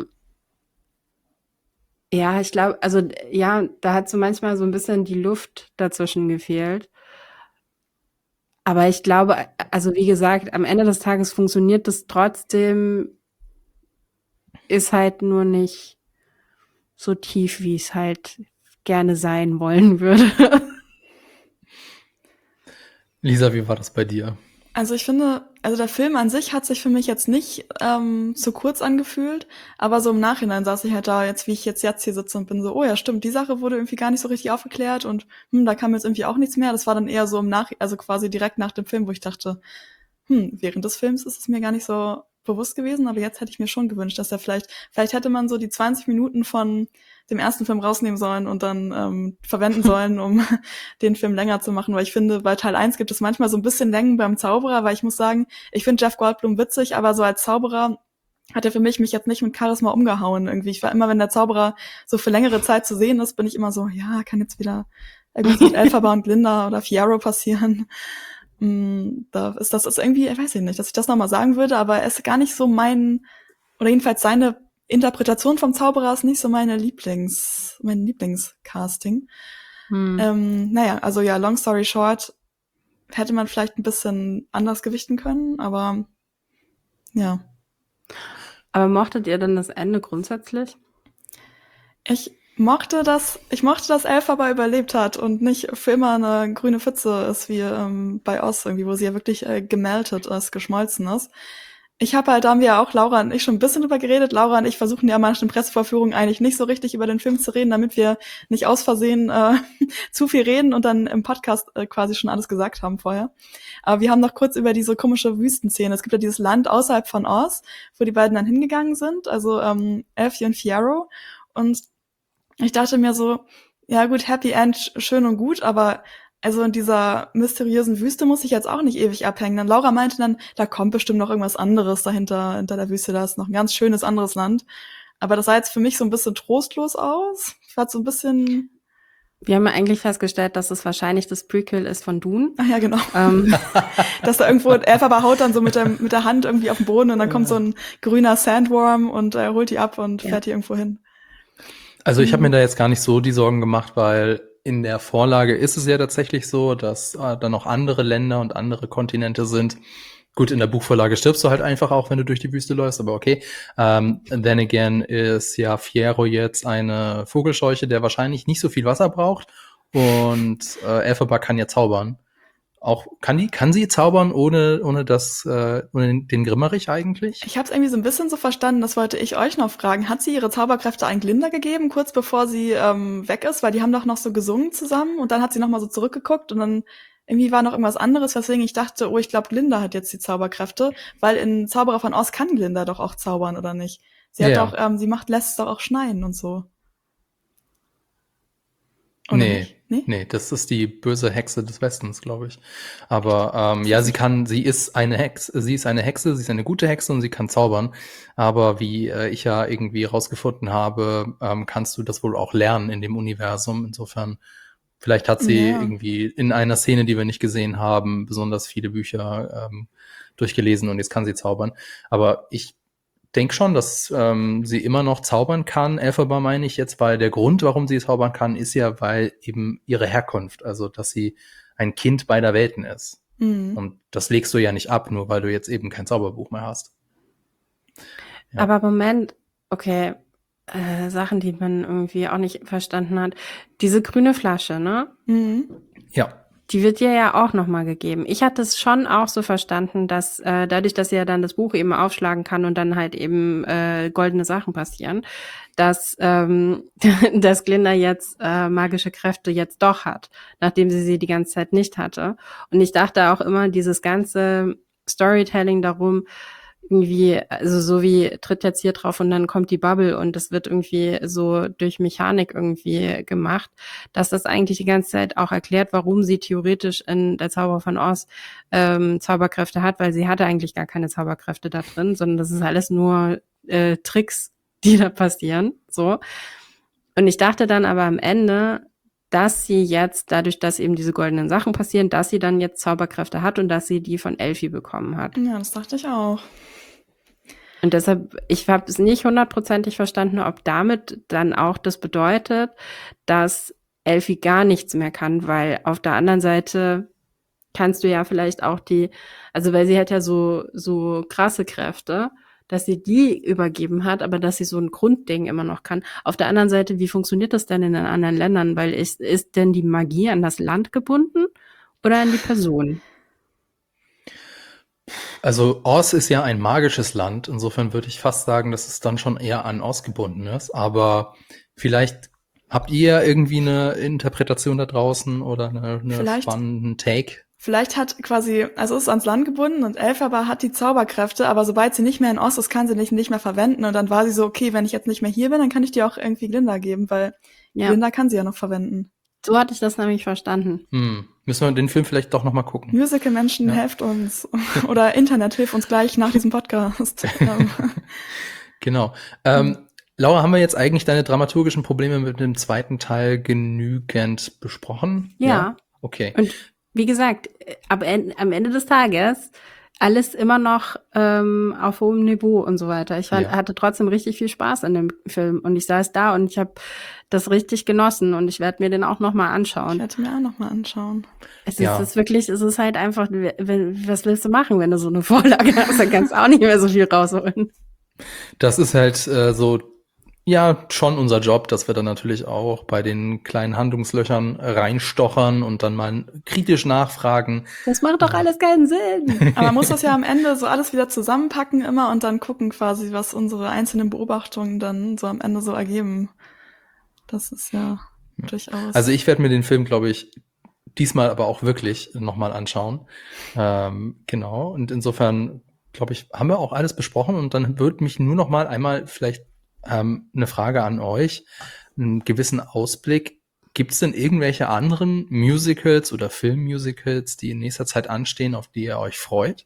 ich glaube, also ja, da hat so manchmal so ein bisschen die Luft dazwischen gefehlt. Aber ich glaube, also wie gesagt, am Ende des Tages funktioniert das trotzdem, ist halt nur nicht so tief, wie es halt gerne sein wollen würde. Lisa, wie war das bei dir? Also ich finde, also der Film an sich hat sich für mich jetzt nicht zu kurz angefühlt, aber so im Nachhinein saß ich halt da, jetzt wie ich jetzt hier sitze und bin so, oh ja, stimmt, die Sache wurde irgendwie gar nicht so richtig aufgeklärt und da kam jetzt irgendwie auch nichts mehr. Das war dann eher so also quasi direkt nach dem Film, wo ich dachte, während des Films ist es mir gar nicht so bewusst gewesen, aber jetzt hätte ich mir schon gewünscht, dass er vielleicht hätte man so die 20 Minuten von dem ersten Film rausnehmen sollen und dann verwenden sollen, um den Film länger zu machen, weil ich finde, bei Teil 1 gibt es manchmal so ein bisschen Längen beim Zauberer, weil ich muss sagen, ich finde Jeff Goldblum witzig, aber so als Zauberer hat er für mich jetzt nicht mit Charisma umgehauen irgendwie. Ich war immer, wenn der Zauberer so für längere Zeit zu sehen ist, bin ich immer so, ja, kann jetzt wieder irgendwas mit Elphaba und Glinda oder Fiyero passieren. Das ist irgendwie, ich weiß nicht, dass ich das nochmal sagen würde, aber er ist gar nicht so oder jedenfalls seine Interpretation vom Zauberer ist nicht so mein Lieblingscasting. Naja, also ja, long story short, hätte man vielleicht ein bisschen anders gewichten können, aber ja. Aber mochtet ihr denn das Ende grundsätzlich? Ich mochte, dass Elphaba überlebt hat und nicht für immer eine grüne Pfütze ist, wie bei Oz irgendwie, wo sie ja wirklich gemeltet ist, geschmolzen ist. Da haben wir ja auch, Laura und ich, schon ein bisschen drüber geredet. Laura und ich versuchen ja manchmal in Pressevorführungen eigentlich nicht so richtig über den Film zu reden, damit wir nicht aus Versehen zu viel reden und dann im Podcast quasi schon alles gesagt haben vorher. Aber wir haben noch kurz über diese komische Wüstenszene. Es gibt ja dieses Land außerhalb von Oz, wo die beiden dann hingegangen sind, also Elfie und Fiyero. Und ich dachte mir so, ja gut, Happy End, schön und gut, aber also in dieser mysteriösen Wüste muss ich jetzt auch nicht ewig abhängen. Dann Laura meinte dann, da kommt bestimmt noch irgendwas anderes dahinter, hinter der Wüste, da ist noch ein ganz schönes anderes Land. Aber das sah jetzt für mich so ein bisschen trostlos aus. Ich war so ein bisschen... Wir haben ja eigentlich festgestellt, dass es wahrscheinlich das Prequel ist von Dune. Ach ja, genau. Dass da irgendwo, Elphaba haut dann so mit der Hand irgendwie auf den Boden und dann kommt so ein grüner Sandworm und er holt die ab und fährt die irgendwo hin. Also ich habe mir da jetzt gar nicht so die Sorgen gemacht, weil in der Vorlage ist es ja tatsächlich so, dass da noch andere Länder und andere Kontinente sind. Gut, in der Buchvorlage stirbst du halt einfach auch, wenn du durch die Wüste läufst, aber okay. Then again ist ja Fiyero jetzt eine Vogelscheuche, der wahrscheinlich nicht so viel Wasser braucht und Elphaba kann ja zaubern. Auch kann sie zaubern ohne den Grimmerich eigentlich? Ich habe es irgendwie so ein bisschen so verstanden, das wollte ich euch noch fragen. Hat sie ihre Zauberkräfte an Glinda gegeben, kurz bevor sie weg ist? Weil die haben doch noch so gesungen zusammen und dann hat sie noch mal so zurückgeguckt und dann irgendwie war noch irgendwas anderes, weswegen ich dachte, oh, ich glaube, Glinda hat jetzt die Zauberkräfte, weil in Zauberer von Oz kann Glinda doch auch zaubern, oder nicht? Sie hat doch, lässt es doch auch schneien und so. Nee, das ist die böse Hexe des Westens, glaube ich. Aber ja, sie ist eine Hexe, sie ist eine gute Hexe und sie kann zaubern. Aber wie ich ja irgendwie rausgefunden habe, kannst du das wohl auch lernen in dem Universum. Insofern, vielleicht hat sie irgendwie in einer Szene, die wir nicht gesehen haben, besonders viele Bücher durchgelesen und jetzt kann sie zaubern. Aber ich denke schon, dass sie immer noch zaubern kann. Elphaba meine ich jetzt, weil der Grund, warum sie zaubern kann, ist ja, weil eben ihre Herkunft, also dass sie ein Kind beider Welten ist. Mhm. Und das legst du ja nicht ab, nur weil du jetzt eben kein Zauberbuch mehr hast. Ja. Aber Moment, okay, Sachen, die man irgendwie auch nicht verstanden hat. Diese grüne Flasche, ne? Mhm. Ja. Die wird dir ja auch nochmal gegeben. Ich hatte es schon auch so verstanden, dass dadurch, dass sie ja dann das Buch eben aufschlagen kann und dann halt eben goldene Sachen passieren, dass dass Glinda jetzt magische Kräfte jetzt doch hat, nachdem sie die ganze Zeit nicht hatte. Und ich dachte auch immer, dieses ganze Storytelling darum, irgendwie, also so wie tritt jetzt hier drauf und dann kommt die Bubble und das wird irgendwie so durch Mechanik irgendwie gemacht, dass das eigentlich die ganze Zeit auch erklärt, warum sie theoretisch in der Zauberer von Oz Zauberkräfte hat, weil sie hatte eigentlich gar keine Zauberkräfte da drin, sondern das ist alles nur Tricks, die da passieren, so. Und ich dachte dann aber am Ende, dass sie jetzt, dadurch, dass eben diese goldenen Sachen passieren, dass sie dann jetzt Zauberkräfte hat und dass sie die von Elfie bekommen hat. Ja, das dachte ich auch. Und deshalb, ich habe es nicht 100%ig verstanden, ob damit dann auch das bedeutet, dass Elfie gar nichts mehr kann, weil auf der anderen Seite kannst du ja vielleicht auch also weil sie hat ja so krasse Kräfte, dass sie die übergeben hat, aber dass sie so ein Grundding immer noch kann. Auf der anderen Seite, wie funktioniert das denn in den anderen Ländern? Weil ist denn die Magie an das Land gebunden oder an die Person? Also Oz ist ja ein magisches Land. Insofern würde ich fast sagen, dass es dann schon eher an Oz gebunden ist. Aber vielleicht habt ihr irgendwie eine Interpretation da draußen oder eine Vielleicht- spannenden Take? Vielleicht hat quasi, also es ist ans Land gebunden und Elphaba hat die Zauberkräfte, aber sobald sie nicht mehr in Oz ist, kann sie nicht mehr verwenden. Und dann war sie so, okay, wenn ich jetzt nicht mehr hier bin, dann kann ich die auch irgendwie Glinda geben, weil Ja, Glinda kann sie ja noch verwenden. so hatte ich das nämlich verstanden. Müssen wir den Film vielleicht doch noch mal gucken. Musical-Menschen, Ja. helft uns. Oder Internet, hilf uns gleich nach diesem Podcast. Genau. Laura, haben wir jetzt eigentlich deine dramaturgischen Probleme mit dem zweiten Teil genügend besprochen? Ja. Okay. Und wie gesagt, am Ende des Tages alles immer noch auf hohem Niveau und so weiter. Ich hatte trotzdem richtig viel Spaß an dem Film und ich saß da und ich habe das richtig genossen und ich werde mir den auch noch mal Ich anschauen. werde mir auch noch mal anschauen. Es Ja. ist wirklich, es ist halt einfach, was willst du machen, wenn du so eine Vorlage hast, dann kannst du auch nicht mehr so viel rausholen. Das ist halt so, ja, schon unser Job, dass wir dann natürlich auch bei den kleinen Handlungslöchern reinstochern und dann mal kritisch nachfragen. Das macht doch alles keinen Sinn. Aber man muss das ja am Ende so alles wieder zusammenpacken immer und dann gucken quasi, was unsere einzelnen Beobachtungen dann so am Ende so ergeben. Das ist ja durchaus. Also ich werde mir den Film, glaube ich, diesmal aber auch wirklich nochmal anschauen. Genau. Und insofern, glaube ich, haben wir auch alles besprochen und dann würde mich nur noch mal einmal vielleicht eine Frage an euch, einen gewissen Ausblick. Gibt es denn irgendwelche anderen Musicals oder Filmmusicals, die in nächster Zeit anstehen, auf die ihr euch freut?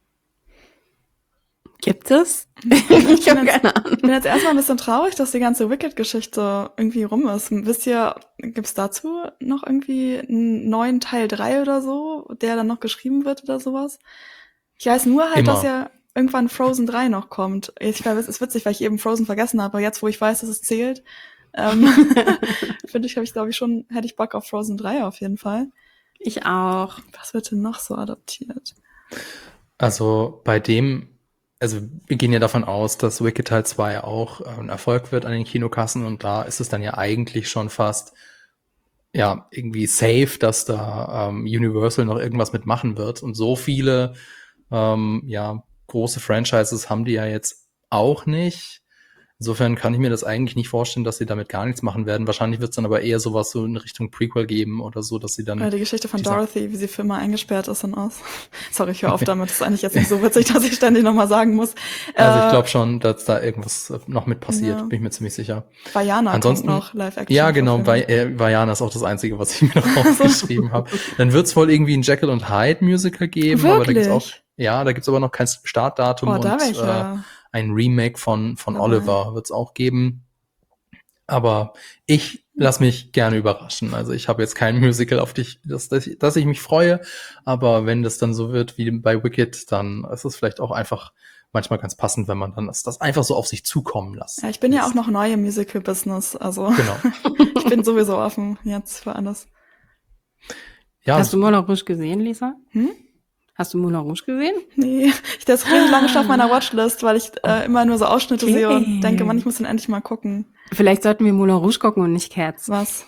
Gibt es? Ich habe keine Ahnung. Ich bin jetzt erstmal ein bisschen traurig, dass die ganze Wicked-Geschichte irgendwie rum ist. Wisst ihr, gibt's dazu noch irgendwie einen neuen Teil 3 oder so, der dann noch geschrieben wird oder sowas? Ich weiß nur halt, Immer. dass ja irgendwann Frozen 3 noch kommt. Ich glaube, es ist witzig, weil ich eben Frozen vergessen habe, aber jetzt, wo ich weiß, dass es zählt, finde ich, hätte ich Bock auf Frozen 3 auf jeden Fall. Ich auch. Was wird denn noch so adaptiert? Also wir gehen ja davon aus, dass Wicked Teil 2 auch ein Erfolg wird an den Kinokassen und da ist es dann ja eigentlich schon fast ja irgendwie safe, dass da Universal noch irgendwas mitmachen wird und so viele große Franchises haben die ja jetzt auch nicht. Insofern kann ich mir das eigentlich nicht vorstellen, dass sie damit gar nichts machen werden. Wahrscheinlich wird es dann aber eher sowas so in Richtung Prequel geben oder so, dass sie dann Oder die Geschichte von dieser- Dorothy, wie sie für immer eingesperrt ist und aus. Sorry, ich höre auf damit. Das ist eigentlich jetzt nicht so witzig, dass ich ständig nochmal sagen muss. Also ich glaube schon, dass da irgendwas noch mit passiert, Ja. bin ich mir ziemlich sicher. Vajana Ansonsten- kommt noch Live-Action. Ja, genau, verfilmt. Vajana ist auch das Einzige, was ich mir noch aufgeschrieben habe. Dann wird es wohl irgendwie ein Jekyll und Hyde Musical geben, aber da gibt's auch, Wirklich? da gibt's aber noch kein Startdatum Oh, da und wäre ich ja. ein Remake von Dabei. Oliver wird's auch geben. Aber ich lass mich gerne überraschen. Also ich habe jetzt kein Musical, auf das ich mich freue. Aber wenn das dann so wird wie bei Wicked, dann ist es vielleicht auch einfach manchmal ganz passend, wenn man dann das einfach so auf sich zukommen lässt. Ja, ich bin ja auch noch neu im Musical-Business, also Genau. ich bin sowieso offen jetzt für alles. Ja, Hast du Moulin Rouge gesehen, Lisa? Hm? Hast du Moulin Rouge gesehen? Nee, das steht lange schon auf meiner Watchlist, weil ich immer nur so Ausschnitte Okay. sehe und denke, Mann, ich muss den endlich mal gucken. Vielleicht sollten wir Moulin Rouge gucken und nicht Cats. Was?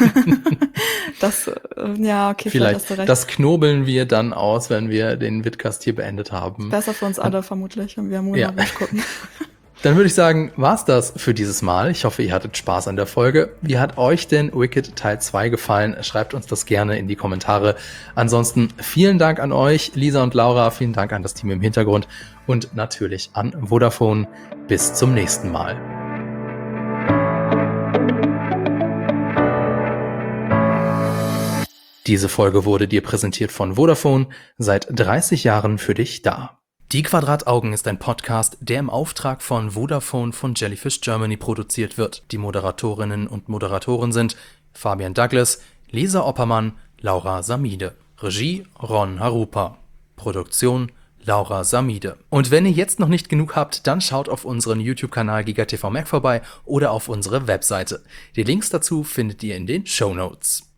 Das, ja, okay, vielleicht. hast du recht. Das knobeln wir dann aus, wenn wir den Vidcast hier beendet haben. Besser für uns alle vermutlich, wenn wir Moulin Ja. Rouge gucken. Dann würde ich sagen, war's das für dieses Mal. Ich hoffe, ihr hattet Spaß an der Folge. Wie hat euch denn Wicked Teil 2 gefallen? Schreibt uns das gerne in die Kommentare. Ansonsten vielen Dank an euch, Lisa und Laura. Vielen Dank an das Team im Hintergrund und natürlich an Vodafone. Bis zum nächsten Mal. Diese Folge wurde dir präsentiert von Vodafone, seit 30 Jahren für dich da. Die Quadrataugen ist ein Podcast, der im Auftrag von Vodafone von Jellyfish Germany produziert wird. Die Moderatorinnen und Moderatoren sind Fabian Douglas, Lisa Oppermann, Laura Samide. Regie Ron Harupa. Produktion Laura Samide. Und wenn ihr jetzt noch nicht genug habt, dann schaut auf unseren YouTube-Kanal GigaTV Mac vorbei oder auf unsere Webseite. Die Links dazu findet ihr in den Shownotes.